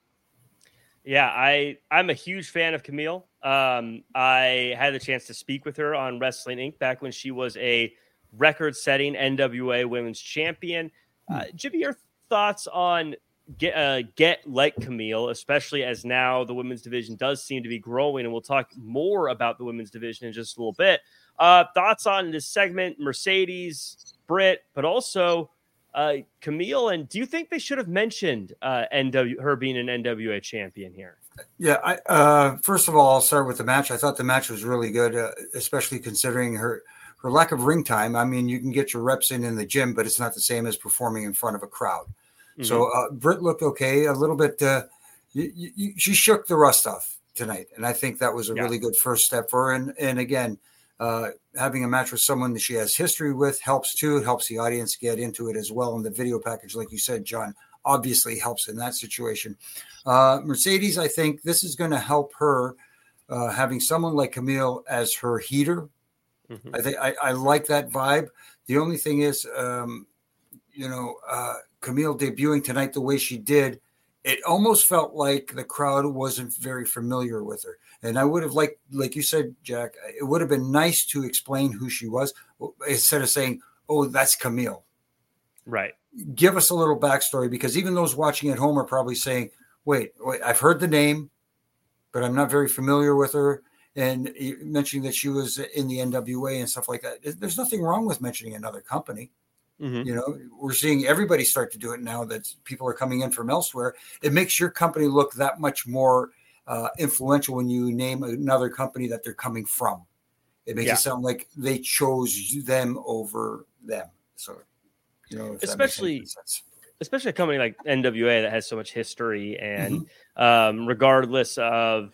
Yeah, I, I'm a huge fan of Camille. Um, I had the chance to speak with her on Wrestling Incorporated back when she was a record-setting N W A Women's Champion. Uh, Jimmy, your thoughts on get uh, get like Camille, especially as now the women's division does seem to be growing, and we'll talk more about the women's division in just a little bit. Uh, thoughts on this segment, Mercedes, Britt, but also uh, Camille, and do you think they should have mentioned uh, N W her being an N W A champion here? Yeah, I, uh, first of all, I'll start with the match. I thought the match was really good, uh, especially considering her her lack of ring time. I mean, you can get your reps in in the gym, but it's not the same as performing in front of a crowd. Mm-hmm. So uh, Britt looked okay, a little bit. Uh, you, you, she shook the rust off tonight, and I think that was a yeah. really good first step for her. And, and again, uh, having a match with someone that she has history with helps too. It helps the audience get into it as well. And the video package, like you said, John, obviously helps in that situation. Uh, Mercedes, I think this is going to help her uh, having someone like Camille as her heater. Mm-hmm. I think I, I like that vibe. The only thing is, um, you know, uh, Camille debuting tonight the way she did, it almost felt like the crowd wasn't very familiar with her. And I would have liked, like you said, Jack, it would have been nice to explain who she was instead of saying, oh, that's Camille. Right. Give us a little backstory, because even those watching at home are probably saying, wait, wait, I've heard the name, but I'm not very familiar with her. And mentioning that she was in the N W A and stuff like that. There's nothing wrong with mentioning another company. Mm-hmm. You know, we're seeing everybody start to do it now that people are coming in from elsewhere. It makes your company look that much more uh, influential when you name another company that they're coming from. It makes yeah. it sound like they chose them over them. So, you know, especially, especially a company like N W A that has so much history and mm-hmm. um, regardless of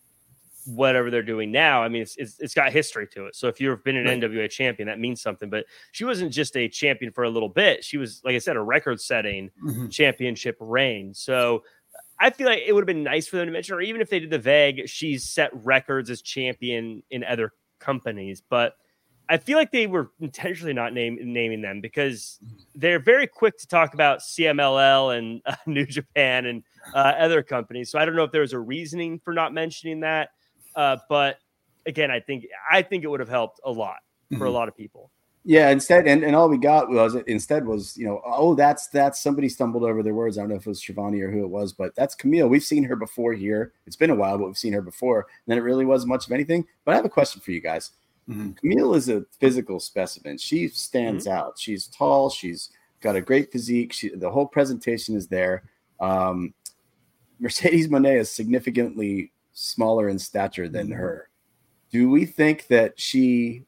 whatever they're doing now, I mean, it's, it's it's got history to it. So if you've been an right. N W A champion, that means something. But she wasn't just a champion for a little bit. She was, like I said, a record-setting mm-hmm. championship reign. So I feel like it would have been nice for them to mention, or even if they did the vague, she's set records as champion in other companies. But I feel like they were intentionally not name, naming them because they're very quick to talk about C M L L and uh, New Japan and uh, other companies. So I don't know if there was a reasoning for not mentioning that. Uh, but again, I think I think it would have helped a lot for mm-hmm. a lot of people. Yeah, instead, and, and all we got was instead was, you know, oh, that's that's somebody stumbled over their words. I don't know if it was Shivani or who it was, but that's Camille. We've seen her before here. It's been a while, but we've seen her before. And then it really wasn't much of anything. But I have a question for you guys. Mm-hmm. Camille is a physical specimen. She stands mm-hmm. out. She's tall. She's got a great physique. She, the whole presentation is there. Um, Mercedes Moné is significantly smaller in stature than mm-hmm. her. Do we think that she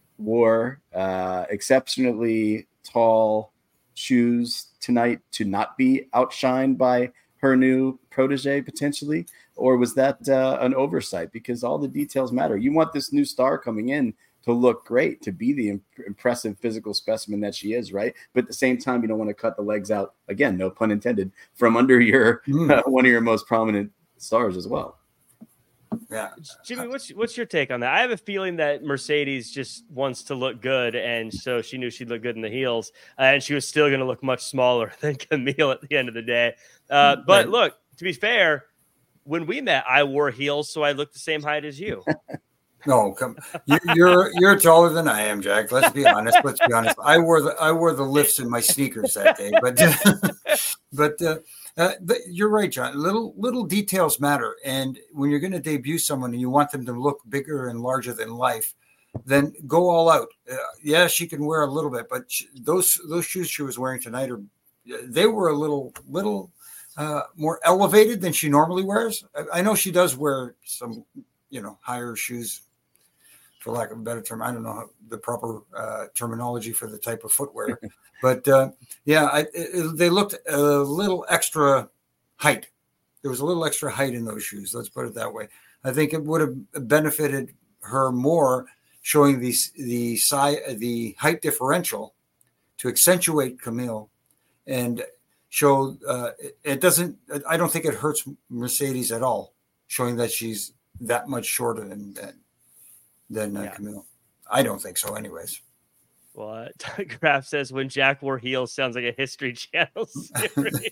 wore uh, exceptionally tall shoes tonight to not be outshined by her new protege potentially, or was that uh, an oversight? Because all the details matter. You want this new star coming in to look great, to be the imp- impressive physical specimen that she is, right? But at the same time, you don't want to cut the legs out, again, no pun intended, from under your mm. uh, one of your most prominent stars as well. Yeah, Jimmy, what's what's your take on that? I have a feeling that Mercedes just wants to look good, and so she knew she'd look good in the heels, uh, and she was still going to look much smaller than Camille at the end of the day. Uh, but look, to be fair, when we met, I wore heels, so I looked the same height as you. No, come, you, you're you're taller than I am, Jack. Let's be honest. Let's be honest. I wore the I wore the lifts in my sneakers that day, but but. Uh, Uh, but you're right, John. Little little details matter, and when you're going to debut someone and you want them to look bigger and larger than life, then go all out. Uh, yeah, she can wear a little bit, but she, those those shoes she was wearing tonight are they were a little little uh, more elevated than she normally wears. I, I know she does wear some, you know, higher shoes, for lack of a better term. I don't know how, the proper uh, terminology for the type of footwear. But, uh, yeah, I, it, they looked a little extra height. There was a little extra height in those shoes. Let's put it that way. I think it would have benefited her more showing the, the, size, the height differential to accentuate Camille and show uh, – it doesn't – I don't think it hurts Mercedes at all, showing that she's that much shorter than, than, than uh, yeah. Camille. I don't think so anyways. Well, uh, Graf says when Jack wore heels sounds like a History Channel series.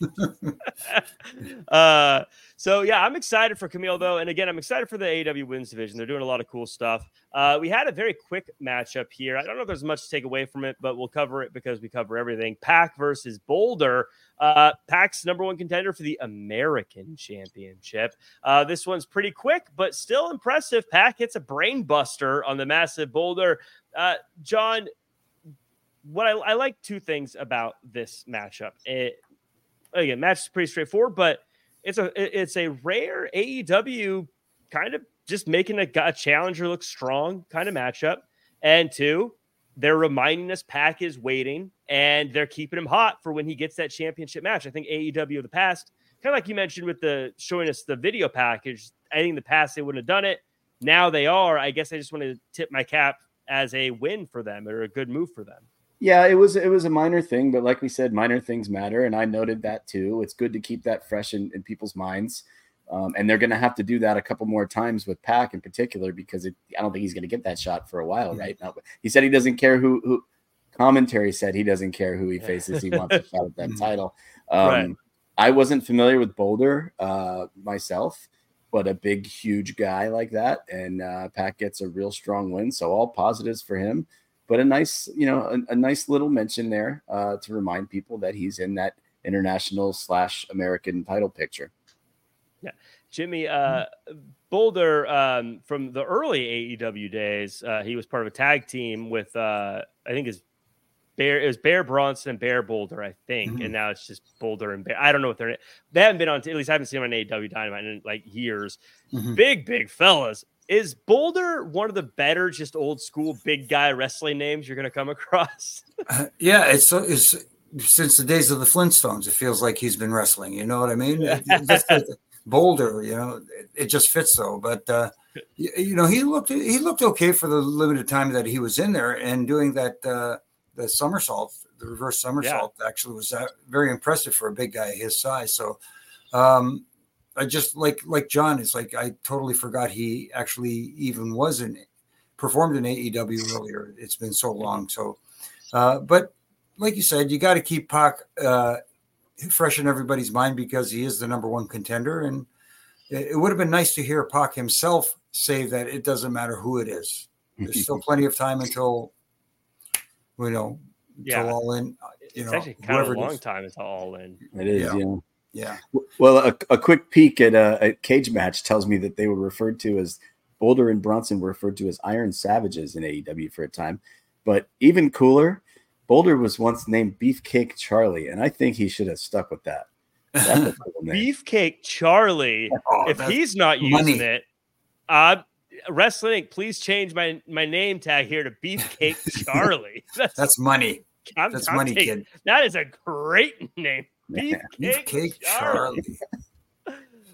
uh, so, yeah, I'm excited for Camille, though. And, again, I'm excited for the A E W Women's Division. They're doing a lot of cool stuff. Uh, we had a very quick matchup here. I don't know if there's much to take away from it, but we'll cover it because we cover everything. Pac versus Boulder. Uh, Pac's number one contender for the American Championship. Uh, this one's pretty quick, but still impressive. Pac hits a brain buster on the massive Boulder. Uh, John, What I, I like two things about this matchup. It, again, match is pretty straightforward, but it's a it's a rare A E W kind of just making a, a challenger look strong kind of matchup. And two, they're reminding us Pac is waiting, and they're keeping him hot for when he gets that championship match. I think A E W of the past, kind of like you mentioned with the showing us the video package, I think in the past they wouldn't have done it. Now they are. I guess I just want to tip my cap as a win for them or a good move for them. Yeah, it was it was a minor thing, but like we said, minor things matter, and I noted that too. It's good to keep that fresh in, in people's minds, um, and they're going to have to do that a couple more times with Pac in particular because it, I don't think he's going to get that shot for a while right now. He said he doesn't care who, who commentary said he doesn't care who he faces. He wants a shot at that title. Um, right. I wasn't familiar with Boulder uh, myself, but a big, huge guy like that, and uh, Pac gets a real strong win, so all positives for him. But a nice, you know, a, a nice little mention there uh, to remind people that he's in that international slash American title picture. Yeah. Jimmy, uh, Boulder, um, from the early A E W days, uh, he was part of a tag team with, uh, I think it's Bear, it was Bear Bronson and Bear Boulder, I think. Mm-hmm. And now it's just Boulder and Bear. I don't know what they're, they haven't been on, at least I haven't seen them on A E W Dynamite in like years. Mm-hmm. Big, big fellas. Is Boulder one of the better, just old school big guy wrestling names you're going to come across? uh, yeah, it's, it's since the days of the Flintstones. It feels like he's been wrestling. You know what I mean? It, just like Boulder, you know, it, it just fits so. But uh, you, you know, he looked he looked okay for the limited time that he was in there, and doing that uh, the somersault, the reverse somersault, yeah. actually was uh, very impressive for a big guy his size. So. Um, I just like like John. It's like I totally forgot he actually even was in performed in A E W earlier. It's been so long. So, uh, but like you said, you got to keep Pac uh, fresh in everybody's mind because he is the number one contender. And it, it would have been nice to hear Pac himself say that it doesn't matter who it is. There's still plenty of time until you know yeah. until All In. You it's know, actually kind of a long time until All In. It is. Yeah. yeah. Yeah. Well, a, a quick peek at a, a cage match tells me that they were referred to as Boulder and Bronson were referred to as Iron Savages in A E W for a time. But even cooler, Boulder was once named Beefcake Charlie, and I think he should have stuck with that. That's a cool name. Beefcake Charlie. Oh, if he's not using money. it, uh, Wrestling, please change my, my name tag here to Beefcake Charlie. That's, that's money. I'm, that's I'm money, taking, kid. That is a great name. Beefcake, Beefcake Charlie. Charlie.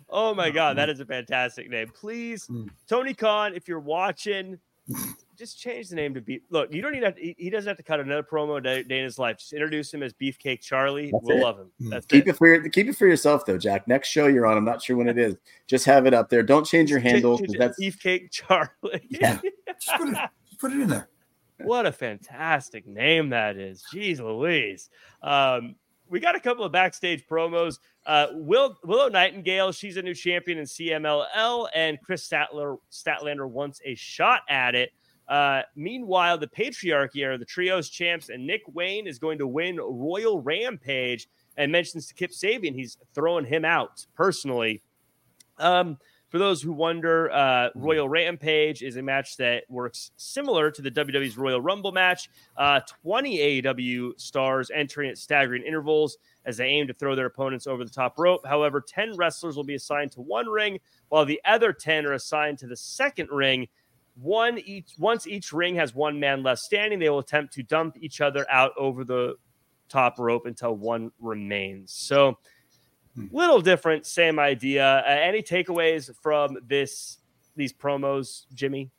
Oh my God, that is a fantastic name. Please, Mm. Tony Khan, if you're watching, just change the name to Beef. Look, you don't even have to, he, he doesn't have to cut another promo a day, day in his life. Just introduce him as Beefcake Charlie. That's we'll it. love him. That's Keep it. it for your, keep it for yourself though, Jack. Next show you're on, I'm not sure when it is. Just have it up there. Don't change your handle. Change it to That's Beefcake Charlie. Yeah. Just put it, just put it in there. What a fantastic name that is. Jeez Louise. Um, we got a couple of backstage promos. Uh, Will, Willow Nightingale, she's a new champion in C M L L, and Chris Statler, Statlander wants a shot at it. Uh, meanwhile, the Patriarchy are the Trios champs, and Nick Wayne is going to win Royal Rampage, and mentions to Kip Sabian he's throwing him out personally. Um, For those who wonder, uh, Royal Rampage is a match that works similar to the W W E's Royal Rumble match. Uh, twenty A E W stars entering at staggering intervals as they aim to throw their opponents over the top rope. However, ten wrestlers will be assigned to one ring, while the other ten are assigned to the second ring. One each. Once each ring has one man left standing, they will attempt to dump each other out over the top rope until one remains. So, little different, same idea. Uh, any takeaways from this these promos, Jimmy?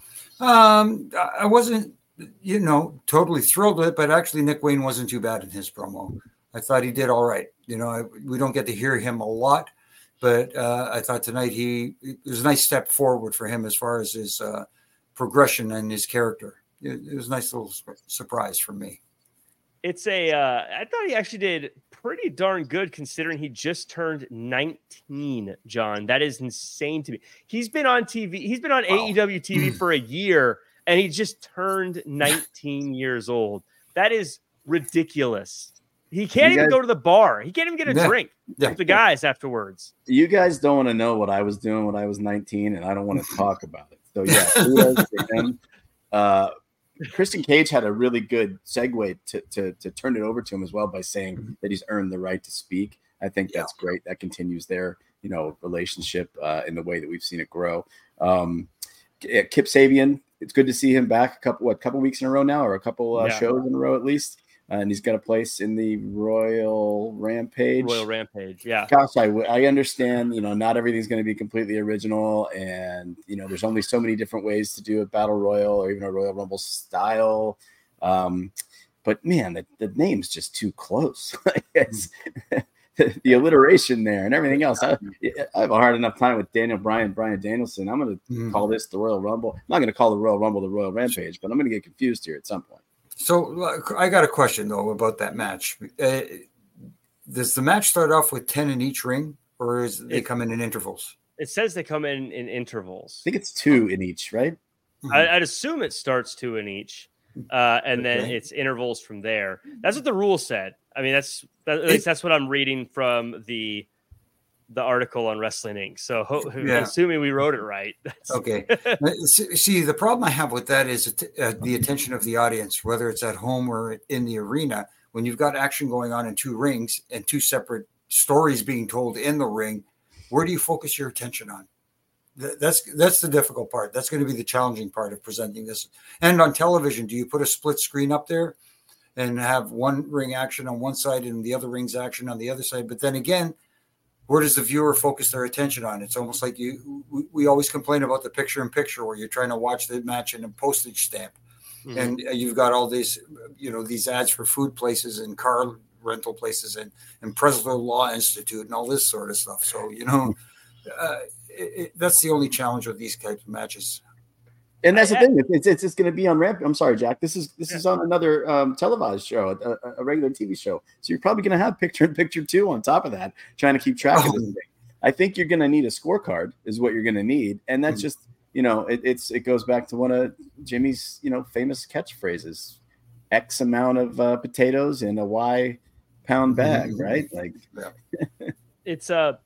Um, I wasn't, you know, totally thrilled with it, but actually Nick Wayne wasn't too bad in his promo. I thought he did all right. You know, I, we don't get to hear him a lot, but uh, I thought tonight he it was a nice step forward for him as far as his uh, progression and his character. It, it was a nice little su- surprise for me. It's a, uh, I thought he actually did pretty darn good considering he just turned nineteen, John. That is insane to me. He's been on T V. He's been on wow. A E W T V for a year, and he just turned nineteen years old. That is ridiculous. He can't you even guys, go to the bar. He can't even get a yeah, drink yeah, with the guys yeah. afterwards. You guys don't want to know what I was doing when I was nineteen, and I don't want to talk about it. So, yeah, kudos to him. Uh, Christian Cage had a really good segue to, to to turn it over to him as well by saying that he's earned the right to speak. I think that's yeah. great. That continues their, you know, relationship uh, in the way that we've seen it grow. Um, Kip Sabian, it's good to see him back a couple what couple weeks in a row now, or a couple uh, yeah. shows in a row at least. Uh, and he's got a place in the Royal Rampage. Royal Rampage, yeah. Gosh, I, I understand, you know, not everything's going to be completely original. And, you know, there's only so many different ways to do a Battle Royal or even a Royal Rumble style. Um, but, man, the, the name's just too close. It's, the, the alliteration there and everything else. I, I have a hard enough time with Daniel Bryan, Bryan Danielson. I'm going to mm. call this the Royal Rumble. I'm not going to call the Royal Rumble the Royal Rampage, but I'm going to get confused here at some point. So I got a question, though, about that match. Uh, does the match start off with ten in each ring, or is they it, come in in intervals? It says they come in in intervals. I think it's two in each, right? Mm-hmm. I, I'd assume it starts two in each, uh, and okay. then it's intervals from there. That's what the rule said. I mean, that's that, at least that's what I'm reading from the the article on Wrestling Incorporated. So ho- yeah. assuming we wrote it right. Okay. See, the problem I have with that is uh, the attention of the audience, whether it's at home or in the arena. When you've got action going on in two rings and two separate stories being told in the ring, where do you focus your attention on? That's that's the difficult part. That's going to be the challenging part of presenting this. And on television, do you put a split screen up there and have one ring action on one side and the other ring's action on the other side? But then again, where does the viewer focus their attention on? It's almost like you. We, we always complain about the picture-in-picture where you're trying to watch the match in a postage stamp, mm-hmm. and you've got all these, you know, these ads for food places and car rental places and and Presler Law Institute and all this sort of stuff. So you know, uh, it, it, that's the only challenge with these types of matches. And that's the thing. It's it's just going to be on Ramp. I'm sorry, Jack. This is this is on another um, televised show, a, a regular T V show. So you're probably going to have picture in picture too on top of that, trying to keep track oh. of this thing. I think you're going to need a scorecard, is what you're going to need, and that's mm-hmm. just you know it, it's it goes back to one of Jimmy's you know famous catchphrases: X amount of uh, potatoes in a Y pound bag, mm-hmm. right? Like, yeah. it's uh,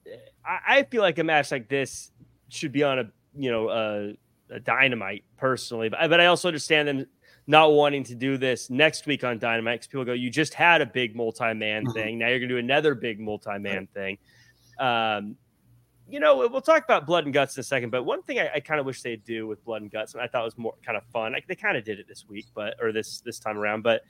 I feel like a match like this should be on a you know uh. a Dynamite personally, but, but I also understand them not wanting to do this next week on Dynamite because people go, you just had a big multi-man mm-hmm. thing. Now you're going to do another big multi-man right. thing. Um, you know, we'll talk about Blood and Guts in a second, but one thing I, I kind of wish they'd do with Blood and Guts, and I thought was more kind of fun. Like, they kind of did it this week, but, or this, this time around, but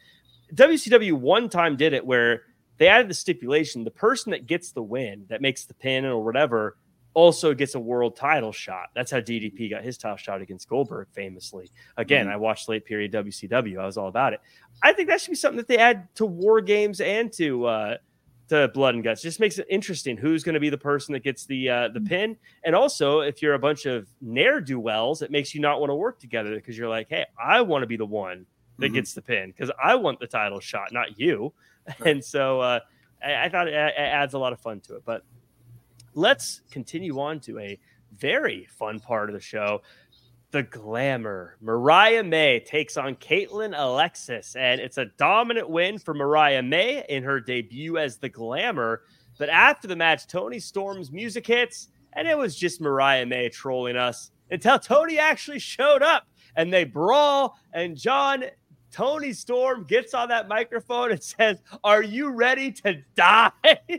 W C W one time did it where they added the stipulation, the person that gets the win, that makes the pin or whatever, also gets a world title shot. That's how D D P got his title shot against Goldberg famously. Again, mm-hmm. I watched late period W C W. I was all about it. I think that should be something that they add to War Games and to uh, to Blood and Guts. Just makes it interesting. Who's going to be the person that gets the uh, the pin? And also, if you're a bunch of ne'er-do-wells, it makes you not want to work together because you're like, hey, I want to be the one that mm-hmm. gets the pin because I want the title shot, not you. Right. And so uh, I, I thought it, it adds a lot of fun to it. But let's continue on to a very fun part of the show. The Glamour. Mariah May takes on Caitlin Alexis, and it's a dominant win for Mariah May in her debut as the Glamour. But after the match, Toni Storm's music hits, and it was just Mariah May trolling us until Toni actually showed up, and they brawl, and John, Toni Storm gets on that microphone and says, "Are you ready to die?"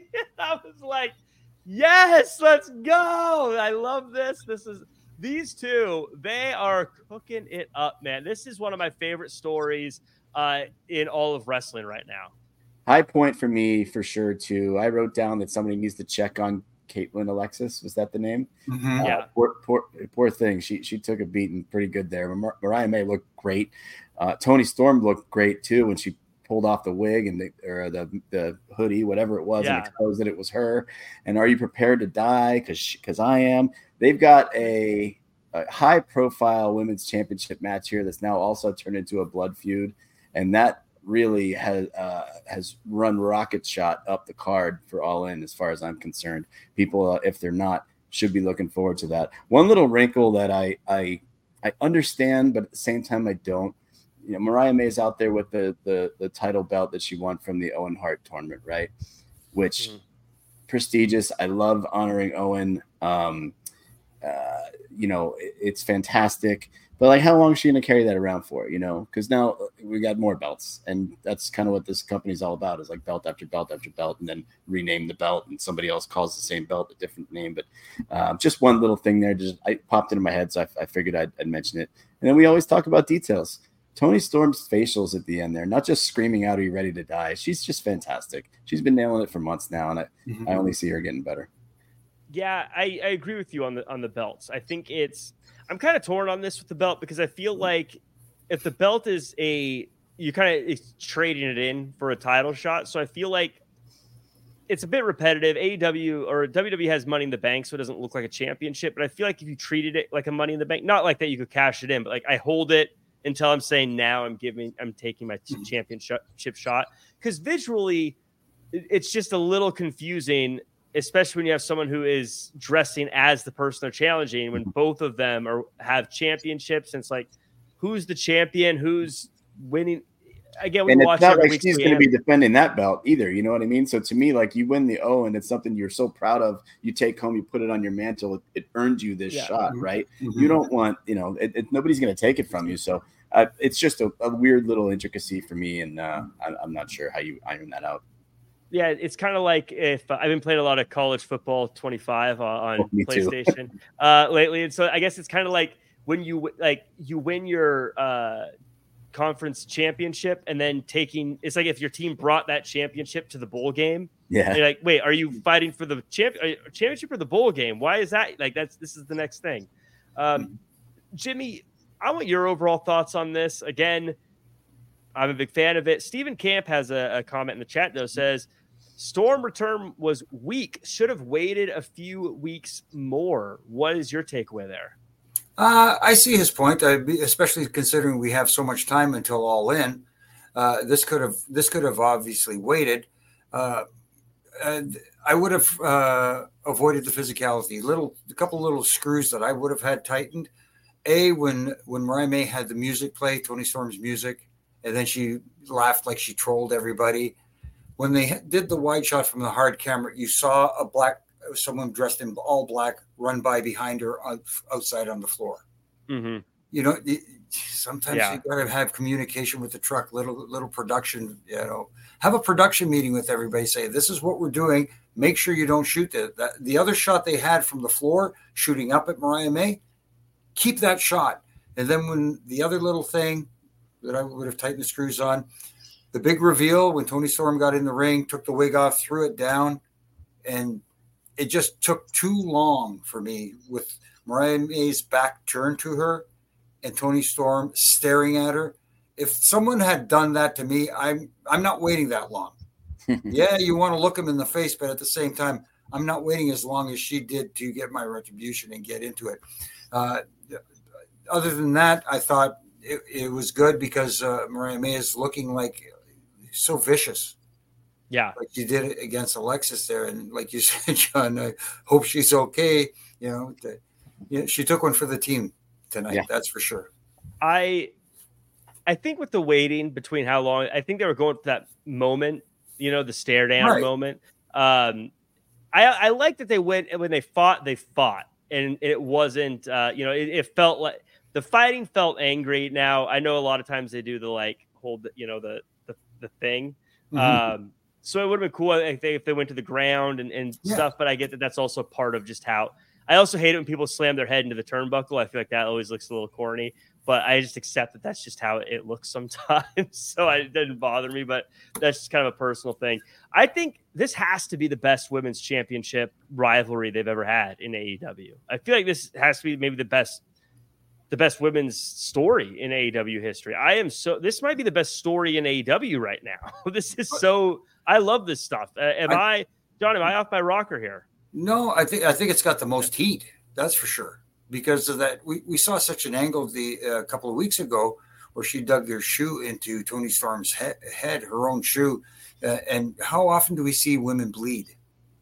I was like, yes, let's go. I love this. This is... These two, they are cooking it up, man. This is one of my favorite stories uh, in all of wrestling right now. High point for me, for sure, too. I wrote down that somebody needs to check on Caitlin Alexis. Was that the name? Mm-hmm. Uh, yeah. Poor, poor, poor thing. She she took a beating pretty good there. Mar- Mariah May looked great. Uh, Toni Storm looked great, too, when she pulled off the wig and the or the, the hoodie, whatever it was, yeah. and exposed that it was her. And are you prepared to die? Because because I am. They've got a, a high-profile women's championship match here that's now also turned into a blood feud, and that really has uh, has run rocket shot up the card for All In, as far as I'm concerned. People, uh, if they're not, should be looking forward to that. One little wrinkle that I I I understand, but at the same time I don't. You know, Mariah May is out there with the the the title belt that she won from the Owen Hart tournament, right? Which mm-hmm. prestigious. I love honoring Owen. Um, uh, you know, it, it's fantastic. But like, how long is she going to carry that around for? You know, because now we got more belts, and that's kind of what this company's all about. Is like belt after belt after belt, and then rename the belt, and somebody else calls the same belt a different name. But uh, just one little thing there, just I popped into my head, so I, I figured I'd, I'd mention it. And then we always talk about details. Toni Storm's facials at the end there, not just screaming out, "Are you ready to die?" She's just fantastic. She's been nailing it for months now, and I, mm-hmm. I only see her getting better. Yeah, I, I agree with you on the on the belts. I think it's I'm kind of torn on this with the belt because I feel like if the belt is a you kind of trading it in for a title shot, so I feel like it's a bit repetitive. A E W or W W E has Money in the Bank, so it doesn't look like a championship. But I feel like if you treated it like a Money in the Bank, not like that you could cash it in, but like I hold it until I'm saying now I'm giving I'm taking my t- championship shot, because visually it's just a little confusing. Especially when you have someone who is dressing as the person they're challenging, when both of them are have championships, and it's like, who's the champion? Who's winning? Again, we and watch it's not like week she's going to be defending that belt either. You know what I mean? So to me, like, you win the O, and it's something you're so proud of. You take home, you put it on your mantle. It, it earned you this yeah. shot, right? Mm-hmm. You don't want, you know, it, it, nobody's going to take it from you. So uh, it's just a, a weird little intricacy for me, and uh, I, I'm not sure how you iron that out. Yeah, it's kind of like if uh, I've been playing a lot of College Football twenty-five uh, on oh, PlayStation uh, lately, and so I guess it's kind of like when you like you win your uh, conference championship, and then taking it's like if your team brought that championship to the bowl game. Yeah, you're like, wait, are you fighting for the champ- championship or the bowl game? Why is that? Like that's this is the next thing. Um, Jimmy, I want your overall thoughts on this. Again, I'm a big fan of it. Stephen Camp has a, a comment in the chat though. Says Storm return was weak. Should have waited a few weeks more. What is your takeaway there? Uh, I see his point, I, especially considering we have so much time until All In. Uh, this could have this could have obviously waited. Uh, I would have uh, avoided the physicality. Little, a couple little screws that I would have had tightened. A when when Mariah May had the music play, Toni Storm's music, and then she laughed like she trolled everybody. When they did the wide shot from the hard camera, you saw a black, someone dressed in all black run by behind her outside on the floor. Mm-hmm. You know, sometimes yeah. you got to have communication with the truck, little, little production, you know, have a production meeting with everybody. Say, this is what we're doing. Make sure you don't shoot that. That the other shot they had from the floor shooting up at Mariah May, keep that shot. And then when the other little thing that I would have tightened the screws on, the big reveal when Toni Storm got in the ring, took the wig off, threw it down, and it just took too long for me with Mariah May's back turned to her and Toni Storm staring at her. If someone had done that to me, I'm I'm not waiting that long. Yeah, you want to look them in the face, but at the same time, I'm not waiting as long as she did to get my retribution and get into it. Uh, other than that, I thought it, it was good because uh, Mariah May is looking like so vicious. Yeah. Like you did it against Alexis there. And like you said, John, I hope she's okay. You know, the, you know she took one for the team tonight. Yeah. That's for sure. I I think with the waiting between how long, I think they were going to that moment, you know, the stare down right. moment. Um, I, I like that they went when they fought, they fought, and it wasn't, uh, you know, it, it felt like the fighting felt angry. Now I know a lot of times they do the like hold, the, you know, the the, the thing. Mm-hmm. Um, so it would have been cool if they if they went to the ground and, and yeah. stuff. But I get that that's also part of just how. I also hate it when people slam their head into the turnbuckle. I feel like that always looks a little corny. But I just accept that that's just how it looks sometimes. So I, it didn't bother me, but that's just kind of a personal thing. I think this has to be the best women's championship rivalry they've ever had in A E W. I feel like this has to be maybe the best, the best women's story in A E W history. I am so, this might be the best story in A E W right now. This is so, I love this stuff. Uh, am I, I, John, am I off my rocker here? No, I think, I think it's got the most heat. That's for sure. Because of that, we, we saw such an angle the a uh, couple of weeks ago where she dug her shoe into Toni Storm's he- head, her own shoe. Uh, and how often do we see women bleed?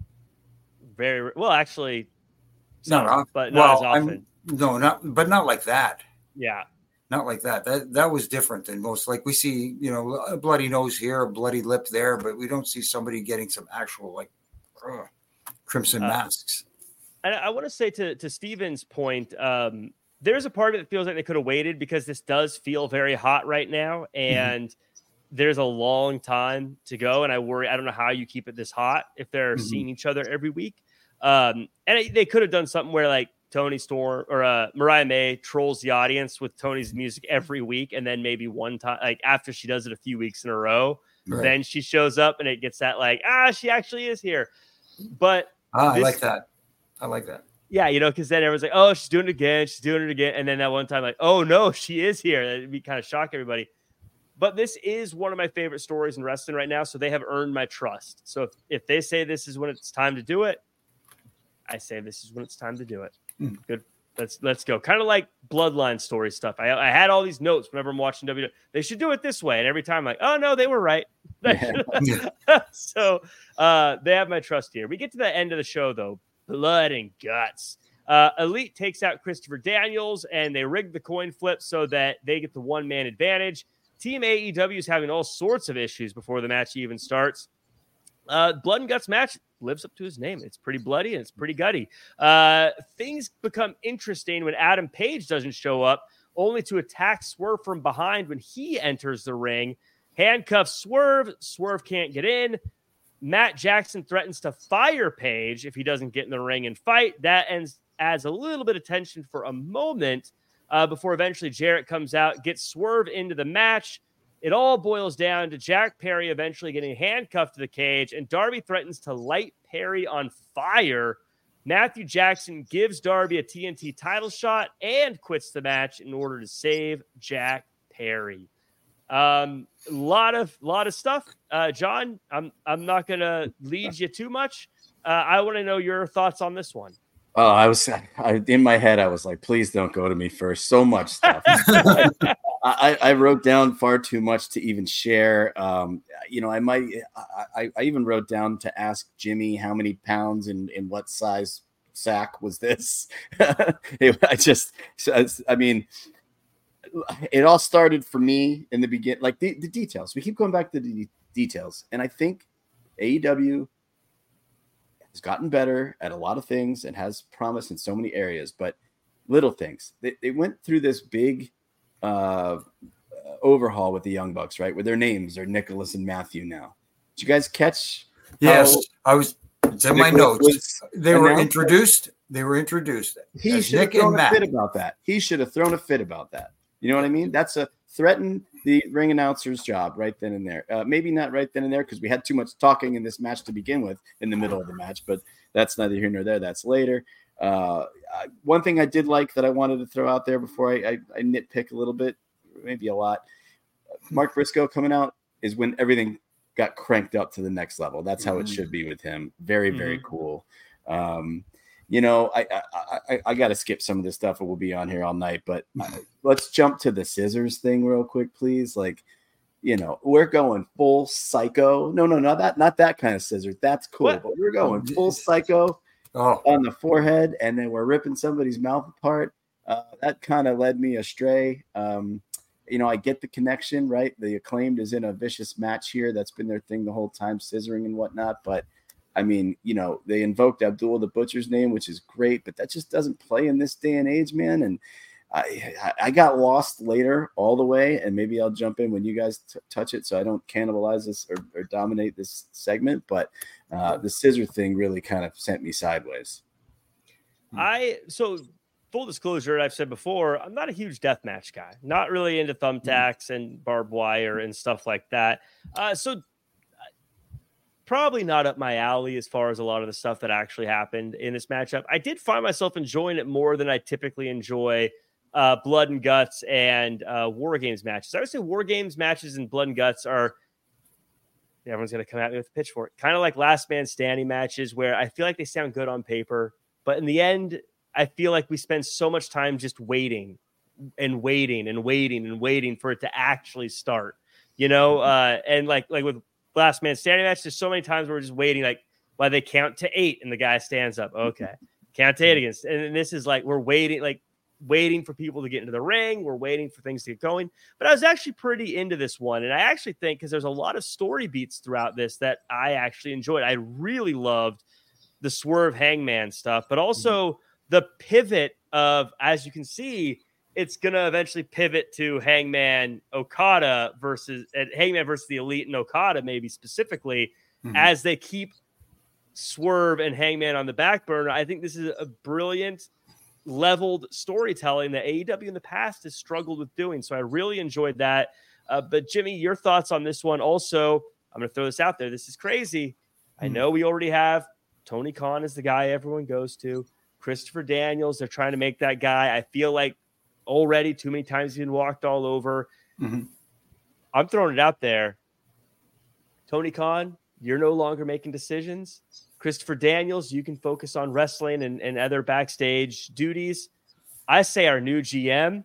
Very well, actually, some, not but not well, as often. I'm, no, not but not like that. Yeah, not like that. That that was different than most. Like we see, you know, a bloody nose here, a bloody lip there, but we don't see somebody getting some actual like uh, crimson uh, masks. I, I want to say to, to Steven's point, um, there's a part of it that feels like they could have waited because this does feel very hot right now. And mm-hmm. there's a long time to go. And I worry, I don't know how you keep it this hot if they're mm-hmm. seeing each other every week. Um, and it, they could have done something where like Toni Storm or uh, Mariah May trolls the audience with Toni's music every week. And then maybe one time, like after she does it a few weeks in a row, right. then she shows up and it gets that like, ah, she actually is here. But ah, this, I like that. I like that. Yeah, you know, because then everyone's like, oh, she's doing it again. She's doing it again. And then that one time, like, oh, no, she is here. That'd be kind of shock everybody. But this is one of my favorite stories in wrestling right now. So they have earned my trust. So if, if they say this is when it's time to do it, I say this is when it's time to do it. Mm. Good. Let's let's go. Kind of like Bloodline story stuff. I, I had all these notes whenever I'm watching W W E. They should do it this way. And every time I'm like, oh, no, they were right. Yeah. So uh, they have my trust here. We get to the end of the show, though. Blood and guts. Uh, Elite takes out Christopher Daniels, and they rig the coin flip so that they get the one-man advantage. Team A E W is having all sorts of issues before the match even starts. Uh, Blood and Guts match lives up to his name. It's pretty bloody and it's pretty gutty. Uh, things become interesting when Adam Page doesn't show up, only to attack Swerve from behind when he enters the ring. Handcuffs Swerve. Swerve can't get in. Matt Jackson threatens to fire Page if he doesn't get in the ring and fight. That ends adds a little bit of tension for a moment uh, before eventually Jarrett comes out, gets Swerve into the match. It all boils down to Jack Perry eventually getting handcuffed to the cage, and Darby threatens to light Perry on fire. Matthew Jackson gives Darby a T N T title shot and quits the match in order to save Jack Perry. Um, a lot of lot of stuff. Uh, John, I'm I'm not gonna lead you too much. Uh, I want to know your thoughts on this one. Oh, I was I, in my head. I was like, please don't go to me first. So much stuff. I, I wrote down far too much to even share. Um, you know, I might. I, I even wrote down to ask Jimmy how many pounds and in what size sack was this. I just. I mean. It all started for me in the beginning, like the, the details. We keep going back to the de- details. And I think A E W has gotten better at a lot of things and has promise in so many areas, but little things. They, they went through this big uh, overhaul with the Young Bucks, right? Where their names are Nicholas and Matthew now. Did you guys catch? Yes, I was it's in my notes. They were announced? introduced. They were introduced. He should have thrown a fit about that. He should have thrown a fit about that. You know what I mean? That's a threaten. the ring announcer's job right then and there. Uh, maybe not right then and there because we had too much talking in this match to begin with in the middle of the match, but that's neither here nor there. That's later. Uh, one thing I did like that I wanted to throw out there before I, I, I nitpick a little bit, maybe a lot. Mark Briscoe coming out is when everything got cranked up to the next level. That's how it should be with him. Very, very mm-hmm. cool. Um, you know, I I, I, I got to skip some of this stuff. It will be on here all night, but let's jump to the scissors thing real quick, please. Like, you know, we're going full psycho. No, no, no, that not that kind of scissors. That's cool, what? But we're going full psycho oh. on the forehead, and then we're ripping somebody's mouth apart. Uh, that kind of led me astray. Um, you know, I get the connection, right? The Acclaimed is in a vicious match here. That's been their thing the whole time, scissoring and whatnot, but I mean, you know, they invoked Abdullah the Butcher's name, which is great, but that just doesn't play in this day and age, man. And I I got lost later all the way, and maybe I'll jump in when you guys t- touch it so I don't cannibalize this or, or dominate this segment. But uh, the scissor thing really kind of sent me sideways. I so full disclosure, I've said before, I'm not a huge deathmatch guy. Not really into thumbtacks and barbed wire and stuff like that. Uh, so. Probably not up my alley as far as a lot of the stuff that actually happened in this matchup. I did find myself enjoying it more than I typically enjoy uh, Blood and Guts and uh, War Games matches. I would say War Games matches and Blood and Guts are, everyone's going to come at me with a pitchfork, kind of like Last Man Standing matches where I feel like they sound good on paper, but in the end, I feel like we spend so much time just waiting and waiting and waiting and waiting for it to actually start, you know? Uh, and like, like with Last Man Standing match, there's so many times we're just waiting, like while they count to eight and the guy stands up. Okay, count to eight again. And this is like we're waiting, like waiting for people to get into the ring. We're waiting for things to get going. But I was actually pretty into this one, and I actually think because there's a lot of story beats throughout this that I actually enjoyed. I really loved the Swerve Hangman stuff, but also mm-hmm. the pivot of, as you can see, it's going to eventually pivot to Hangman Okada versus uh, Hangman versus the Elite and Okada, maybe specifically, mm-hmm. as they keep Swerve and Hangman on the back burner. I think this is a brilliant leveled storytelling that A E W in the past has struggled with doing. So I really enjoyed that. Uh, but Jimmy, your thoughts on this one? Also, I'm going to throw this out there. This is crazy. Mm-hmm. I know we already have Tony Khan as the guy everyone goes to. Christopher Daniels, they're trying to make that guy. I feel like already too many times he's been walked all over. Mm-hmm. I'm throwing it out there. Tony Khan, you're no longer making decisions. Christopher Daniels, you can focus on wrestling and, and other backstage duties. I say our new G M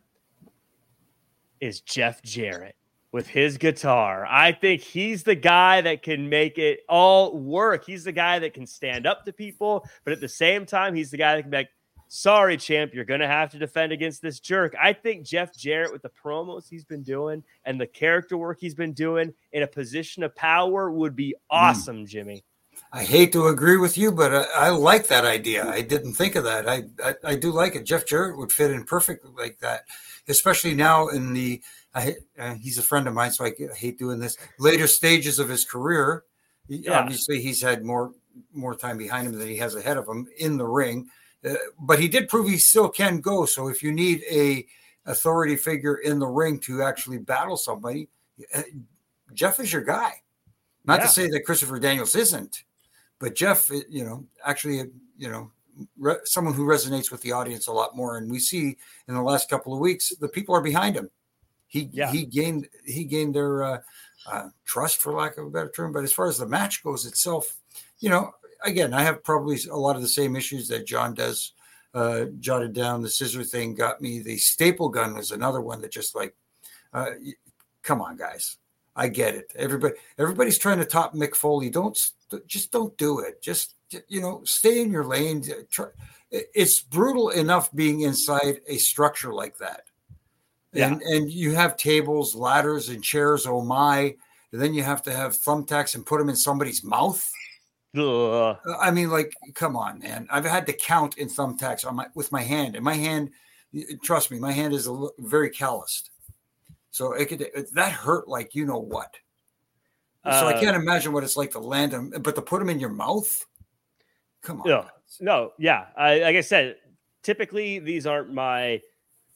is Jeff Jarrett with his guitar. I think he's the guy that can make it all work. He's the guy that can stand up to people, but at the same time, he's the guy that can be like, sorry, champ, you're going to have to defend against this jerk. I think Jeff Jarrett, with the promos he's been doing and the character work he's been doing in a position of power, would be awesome, mm. Jimmy. I hate to agree with you, but I, I like that idea. I didn't think of that. I, I I do like it. Jeff Jarrett would fit in perfectly like that, especially now in the I, uh, he's a friend of mine, so I, I hate doing this. Later stages of his career, yeah. Obviously he's had more more time behind him than he has ahead of him in the ring. Uh, but he did prove he still can go. So if you need a authority figure in the ring to actually battle somebody, uh, Jeff is your guy. Not yeah. to say that Christopher Daniels isn't, but Jeff, you know, actually, you know, re- someone who resonates with the audience a lot more. And we see in the last couple of weeks, the people are behind him. He yeah. he gained he gained their uh, uh, trust, for lack of a better term. But as far as the match goes itself, you know. Again, I have probably a lot of the same issues that John does. Uh, jotted down the scissor thing got me. The staple gun was another one that just like, uh, come on, guys. I get it. Everybody, everybody's trying to top Mick Foley. Don't just don't do it. Just, you know, stay in your lane. Try, it's brutal enough being inside a structure like that. Yeah. And, and you have tables, ladders, and chairs. Oh my. And then you have to have thumbtacks and put them in somebody's mouth. Ugh. I mean, like, come on, man. I've had to count in thumbtacks on my with my hand, and my hand, trust me, my hand is a little, very calloused. So it could that hurt like you know what. Uh, so I can't imagine what it's like to land them, but to put them in your mouth. Come on. No, no, yeah. I, like I said, typically these aren't my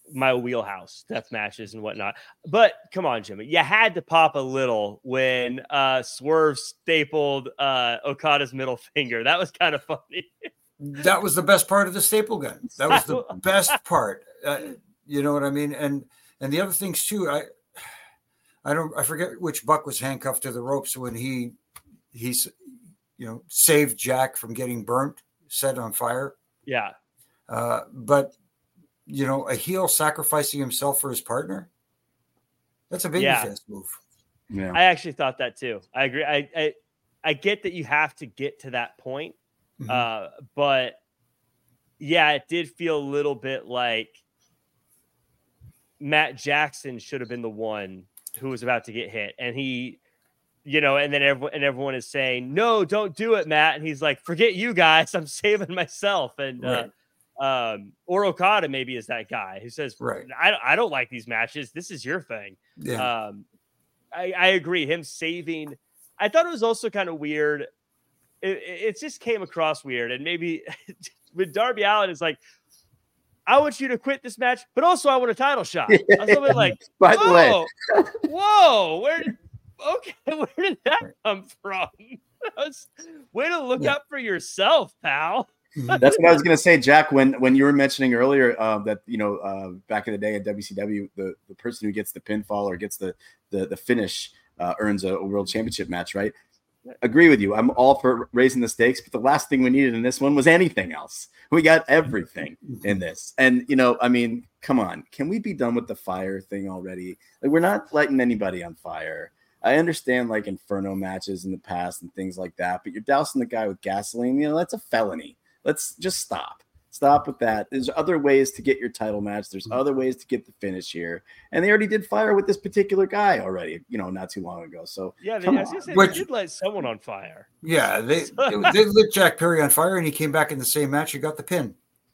my wheelhouse, death matches and whatnot. But come on, Jimmy, you had to pop a little when uh, Swerve stapled uh, Okada's middle finger. That was kind of funny. That was the best part of the staple gun. That was the best part. Uh, you know what I mean? And and the other things too. I I don't I forget which Buck was handcuffed to the ropes when he he's you know saved Jack from getting burnt, set on fire. Yeah. Uh, but you know, a heel sacrificing himself for his partner. That's a babyface yeah. move. Yeah. I actually thought that too. I agree. I I, I get that you have to get to that point. Mm-hmm. Uh, but yeah, it did feel a little bit like Matt Jackson should have been the one who was about to get hit. And he, you know, and then everyone, and everyone is saying, no, don't do it, Matt. And he's like, forget you guys. I'm saving myself. And, right. uh, um, or Okada maybe is that guy who says, right. I, I don't like these matches. This is your thing. Yeah. Um, I, I agree. Him saving, I thought it was also kind of weird. It, it just came across weird. And maybe with Darby Allin, it's like, I want you to quit this match, but also I want a title shot. I was a little bit like, by the way, whoa, where did, okay, where did that come from? Was, way to look yeah. up for yourself, pal. That's what I was going to say, Jack, when, when you were mentioning earlier uh, that, you know, uh, back in the day at W C W, the, the person who gets the pinfall or gets the, the, the finish uh, earns a, a world championship match, right? Agree with you. I'm all for raising the stakes, but the last thing we needed in this one was anything else. We got everything in this. And, you know, I mean, come on, can we be done with the fire thing already? Like, we're not lighting anybody on fire. I understand like Inferno matches in the past and things like that, but you're dousing the guy with gasoline. You know, that's a felony. Let's just stop. Stop with that. There's other ways to get your title match. There's other ways to get the finish here. And they already did fire with this particular guy already, you know, not too long ago. So yeah, they, I was gonna say, Which, they did light someone on fire. Yeah, they, they they lit Jack Perry on fire, and he came back in the same match. He got the pin.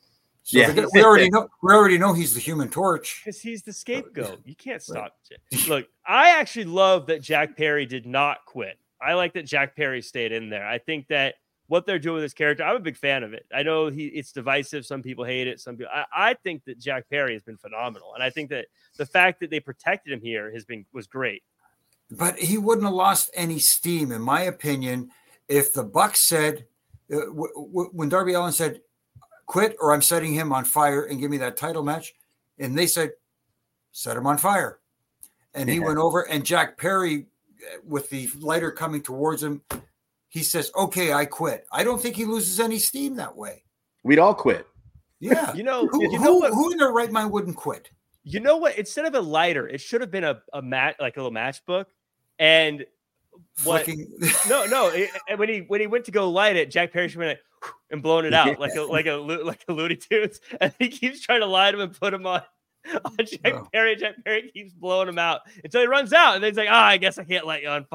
So yeah, the, we already know. We already know he's the Human Torch because he's the scapegoat. You can't stop. Right. Look, I actually love that Jack Perry did not quit. I like that Jack Perry stayed in there. I think that what they're doing with this character, I'm a big fan of it. I know he it's divisive. Some people hate it. Some people. I, I think that Jack Perry has been phenomenal, and I think that the fact that they protected him here has been was great. But he wouldn't have lost any steam, in my opinion, if the Bucks said uh, w- w- when Darby Allin said, "Quit, or I'm setting him on fire and give me that title match," and they said, "Set him on fire," and he yeah. went over, and Jack Perry, with the lighter coming towards him, he says, "Okay, I quit." I don't think he loses any steam that way. We'd all quit. Yeah. You know, who, you know who, what, who in their right mind wouldn't quit? You know what? Instead of a lighter, it should have been a, a mat, like a little matchbook. And what? Flicking. No, no. It, when he when he went to go light it, Jack Perry should have been like, and blown it out like a like a like a Looney Tunes. And he keeps trying to light him and put him on, on Jack oh. Perry. Jack Perry keeps blowing him out until he runs out, and then he's like, "Ah, oh, I guess I can't light you on fire."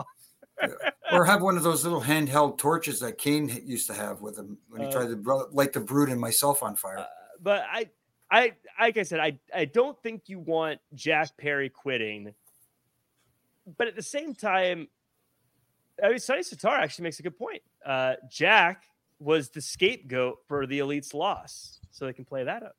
Or have one of those little handheld torches that Kane used to have with him when he uh, tried to light the Brood and myself on fire. Uh, but I, I, like I said, I, I don't think you want Jack Perry quitting. But at the same time, I mean, Sonny Sitar actually makes a good point. Uh, Jack was the scapegoat for the Elite's loss, so they can play that up.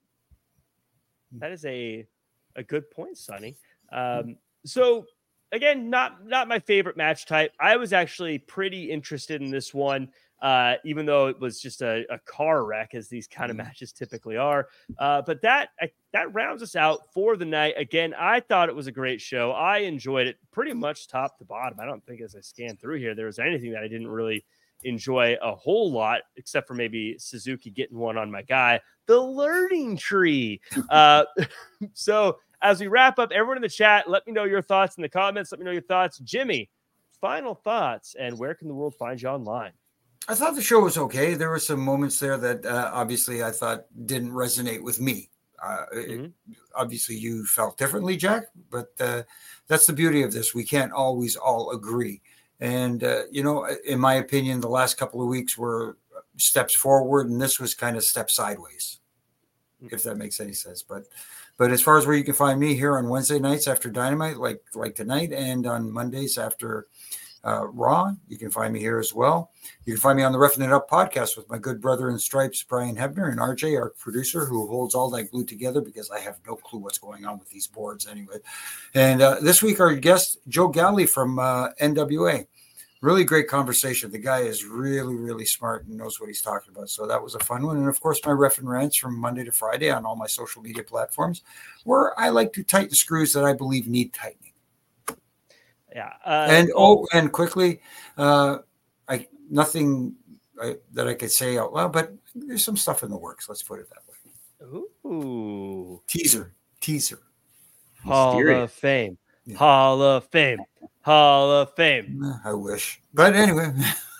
That is a a good point, Sonny. Um, so. Again, not not my favorite match type. I was actually pretty interested in this one, uh, even though it was just a, a car wreck, as these kind of matches typically are. Uh, but that I, that rounds us out for the night. Again, I thought it was a great show. I enjoyed it pretty much top to bottom. I don't think as I scanned through here, there was anything that I didn't really enjoy a whole lot, except for maybe Suzuki getting one on my guy, the learning tree. Uh, so... As we wrap up, everyone in the chat, let me know your thoughts in the comments. Let me know your thoughts. Jimmy, final thoughts, and where can the world find you online? I thought the show was okay. There were some moments there that uh, obviously I thought didn't resonate with me. Uh, mm-hmm. it, obviously, you felt differently, Jack, but uh, that's the beauty of this. We can't always all agree. And, uh, you know, in my opinion, the last couple of weeks were steps forward, and this was kind of steps sideways, mm-hmm. if that makes any sense. But But as far as where you can find me here on Wednesday nights after Dynamite, like like tonight, and on Mondays after uh, Raw. You can find me here as well. You can find me on the Roughing It Up podcast with my good brother in stripes, Brian Hebner, and R J, our producer, who holds all that glue together because I have no clue what's going on with these boards anyway. And uh, this week, our guest, Joe Galley from uh, N W A. Really great conversation. The guy is really, really smart and knows what he's talking about. So that was a fun one. And of course, my Ref and Rants from Monday to Friday on all my social media platforms, where I like to tighten screws that I believe need tightening. Yeah. Uh, and oh, and quickly, uh, I nothing I, that I could say out loud, but there's some stuff in the works. Let's put it that way. Ooh. Teaser, teaser. Hall Mysterious. of Fame. Yeah. Hall of Fame. Hall of Fame. I wish, but anyway.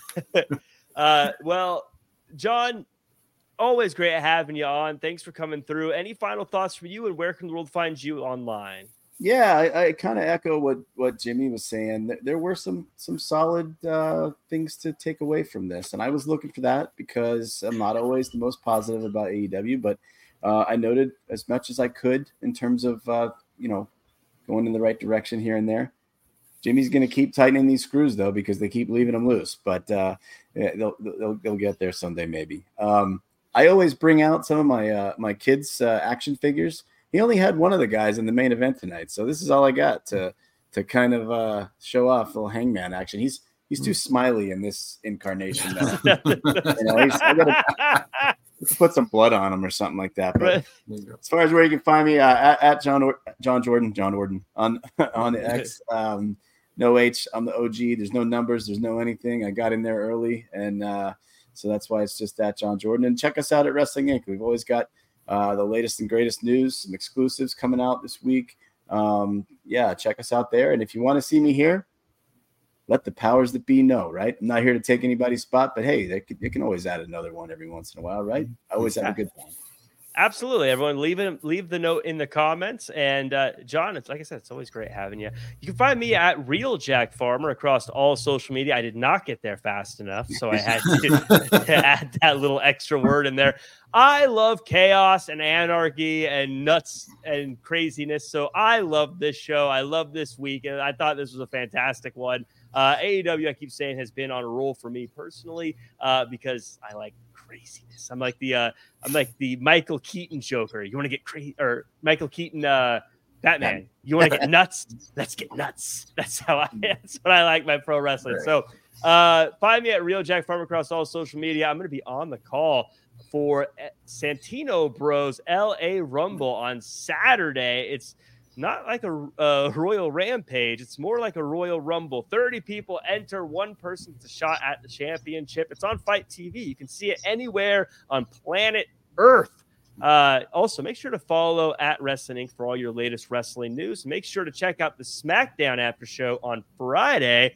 uh, well, John, always great having you on. Thanks for coming through. Any final thoughts from you, and where can the world find you online? Yeah, I, I kind of echo what, what Jimmy was saying. There, there were some some solid uh, things to take away from this, and I was looking for that because I'm not always the most positive about A E W, but uh, I noted as much as I could in terms of uh, you know going in the right direction here and there. Jimmy's going to keep tightening these screws though because they keep leaving them loose, but uh, yeah, they'll, they'll they'll get there someday maybe. Um, I always bring out some of my uh, my kids' uh, action figures. He only had one of the guys in the main event tonight, so this is all I got to to kind of uh, show off little Hangman action. He's he's too smiley in this incarnation. Though. you know, he's, I gotta put some blood on him or something like that. But as far as where you can find me, uh, at, at John or- John Jordan, John Orden on on X. Um, no H. I'm the O G. There's no numbers. There's no anything. I got in there early, and uh, so that's why it's just at John Jordan. And check us out at Wrestling Incorporated. We've always got uh, the latest and greatest news, some exclusives coming out this week. Um, yeah, check us out there. And if you want to see me here, let the powers that be know, right? I'm not here to take anybody's spot, but hey, they can, they can always add another one every once in a while, right? I always have a good time. Absolutely. Everyone leave it, leave the note in the comments. And uh, John, it's like I said, it's always great having you. You can find me at Real Jack Farmer across all social media. I did not get there fast enough, so I had to, to add that little extra word in there. I love chaos and anarchy and nuts and craziness. So I love this show. I love this week. And I thought this was a fantastic one. Uh, A E W, I keep saying, has been on a roll for me personally uh, because I like craziness. I'm like the uh, I'm like the Michael Keaton Joker. You want to get crazy, or Michael Keaton uh, Batman? You want to get nuts? Let's get nuts. That's how I. That's what I like my pro wrestling. Right. So uh, find me at Real Jack Farmer across all social media. I'm going to be on the call for Santino Bros L A Rumble on Saturday. It's not like a, a Royal Rampage. It's more like a Royal Rumble. thirty people enter. One person gets a shot at the championship. It's on Fight T V. You can see it anywhere on planet Earth. Uh, also, make sure to follow at Wrestling Incorporated for all your latest wrestling news. Make sure to check out the SmackDown After Show on Friday.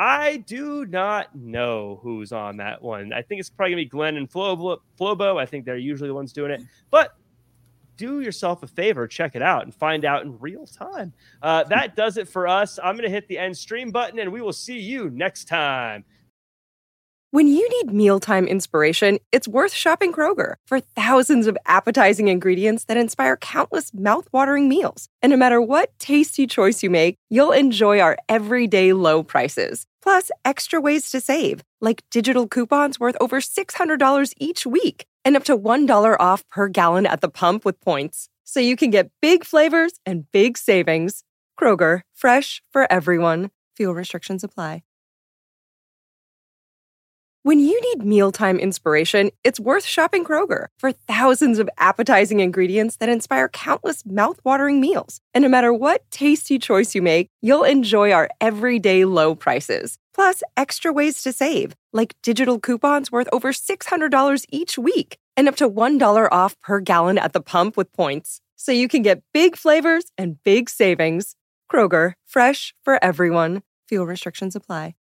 I do not know who's on that one. I think it's probably going to be Glenn and Flobo. Flobo. I think they're usually the ones doing it. But do yourself a favor, check it out and find out in real time. Uh, that does it for us. I'm going to hit the end stream button, and we will see you next time. When you need mealtime inspiration, it's worth shopping Kroger for thousands of appetizing ingredients that inspire countless mouthwatering meals. And no matter what tasty choice you make, you'll enjoy our everyday low prices. Plus, extra ways to save, like digital coupons worth over six hundred dollars each week and up to one dollar off per gallon at the pump with points. So you can get big flavors and big savings. Kroger, fresh for everyone. Fuel restrictions apply. When you need mealtime inspiration, it's worth shopping Kroger for thousands of appetizing ingredients that inspire countless mouthwatering meals. And no matter what tasty choice you make, you'll enjoy our everyday low prices. Plus, extra ways to save, like digital coupons worth over six hundred dollars each week and up to one dollar off per gallon at the pump with points. So you can get big flavors and big savings. Kroger, fresh for everyone. Fuel restrictions apply.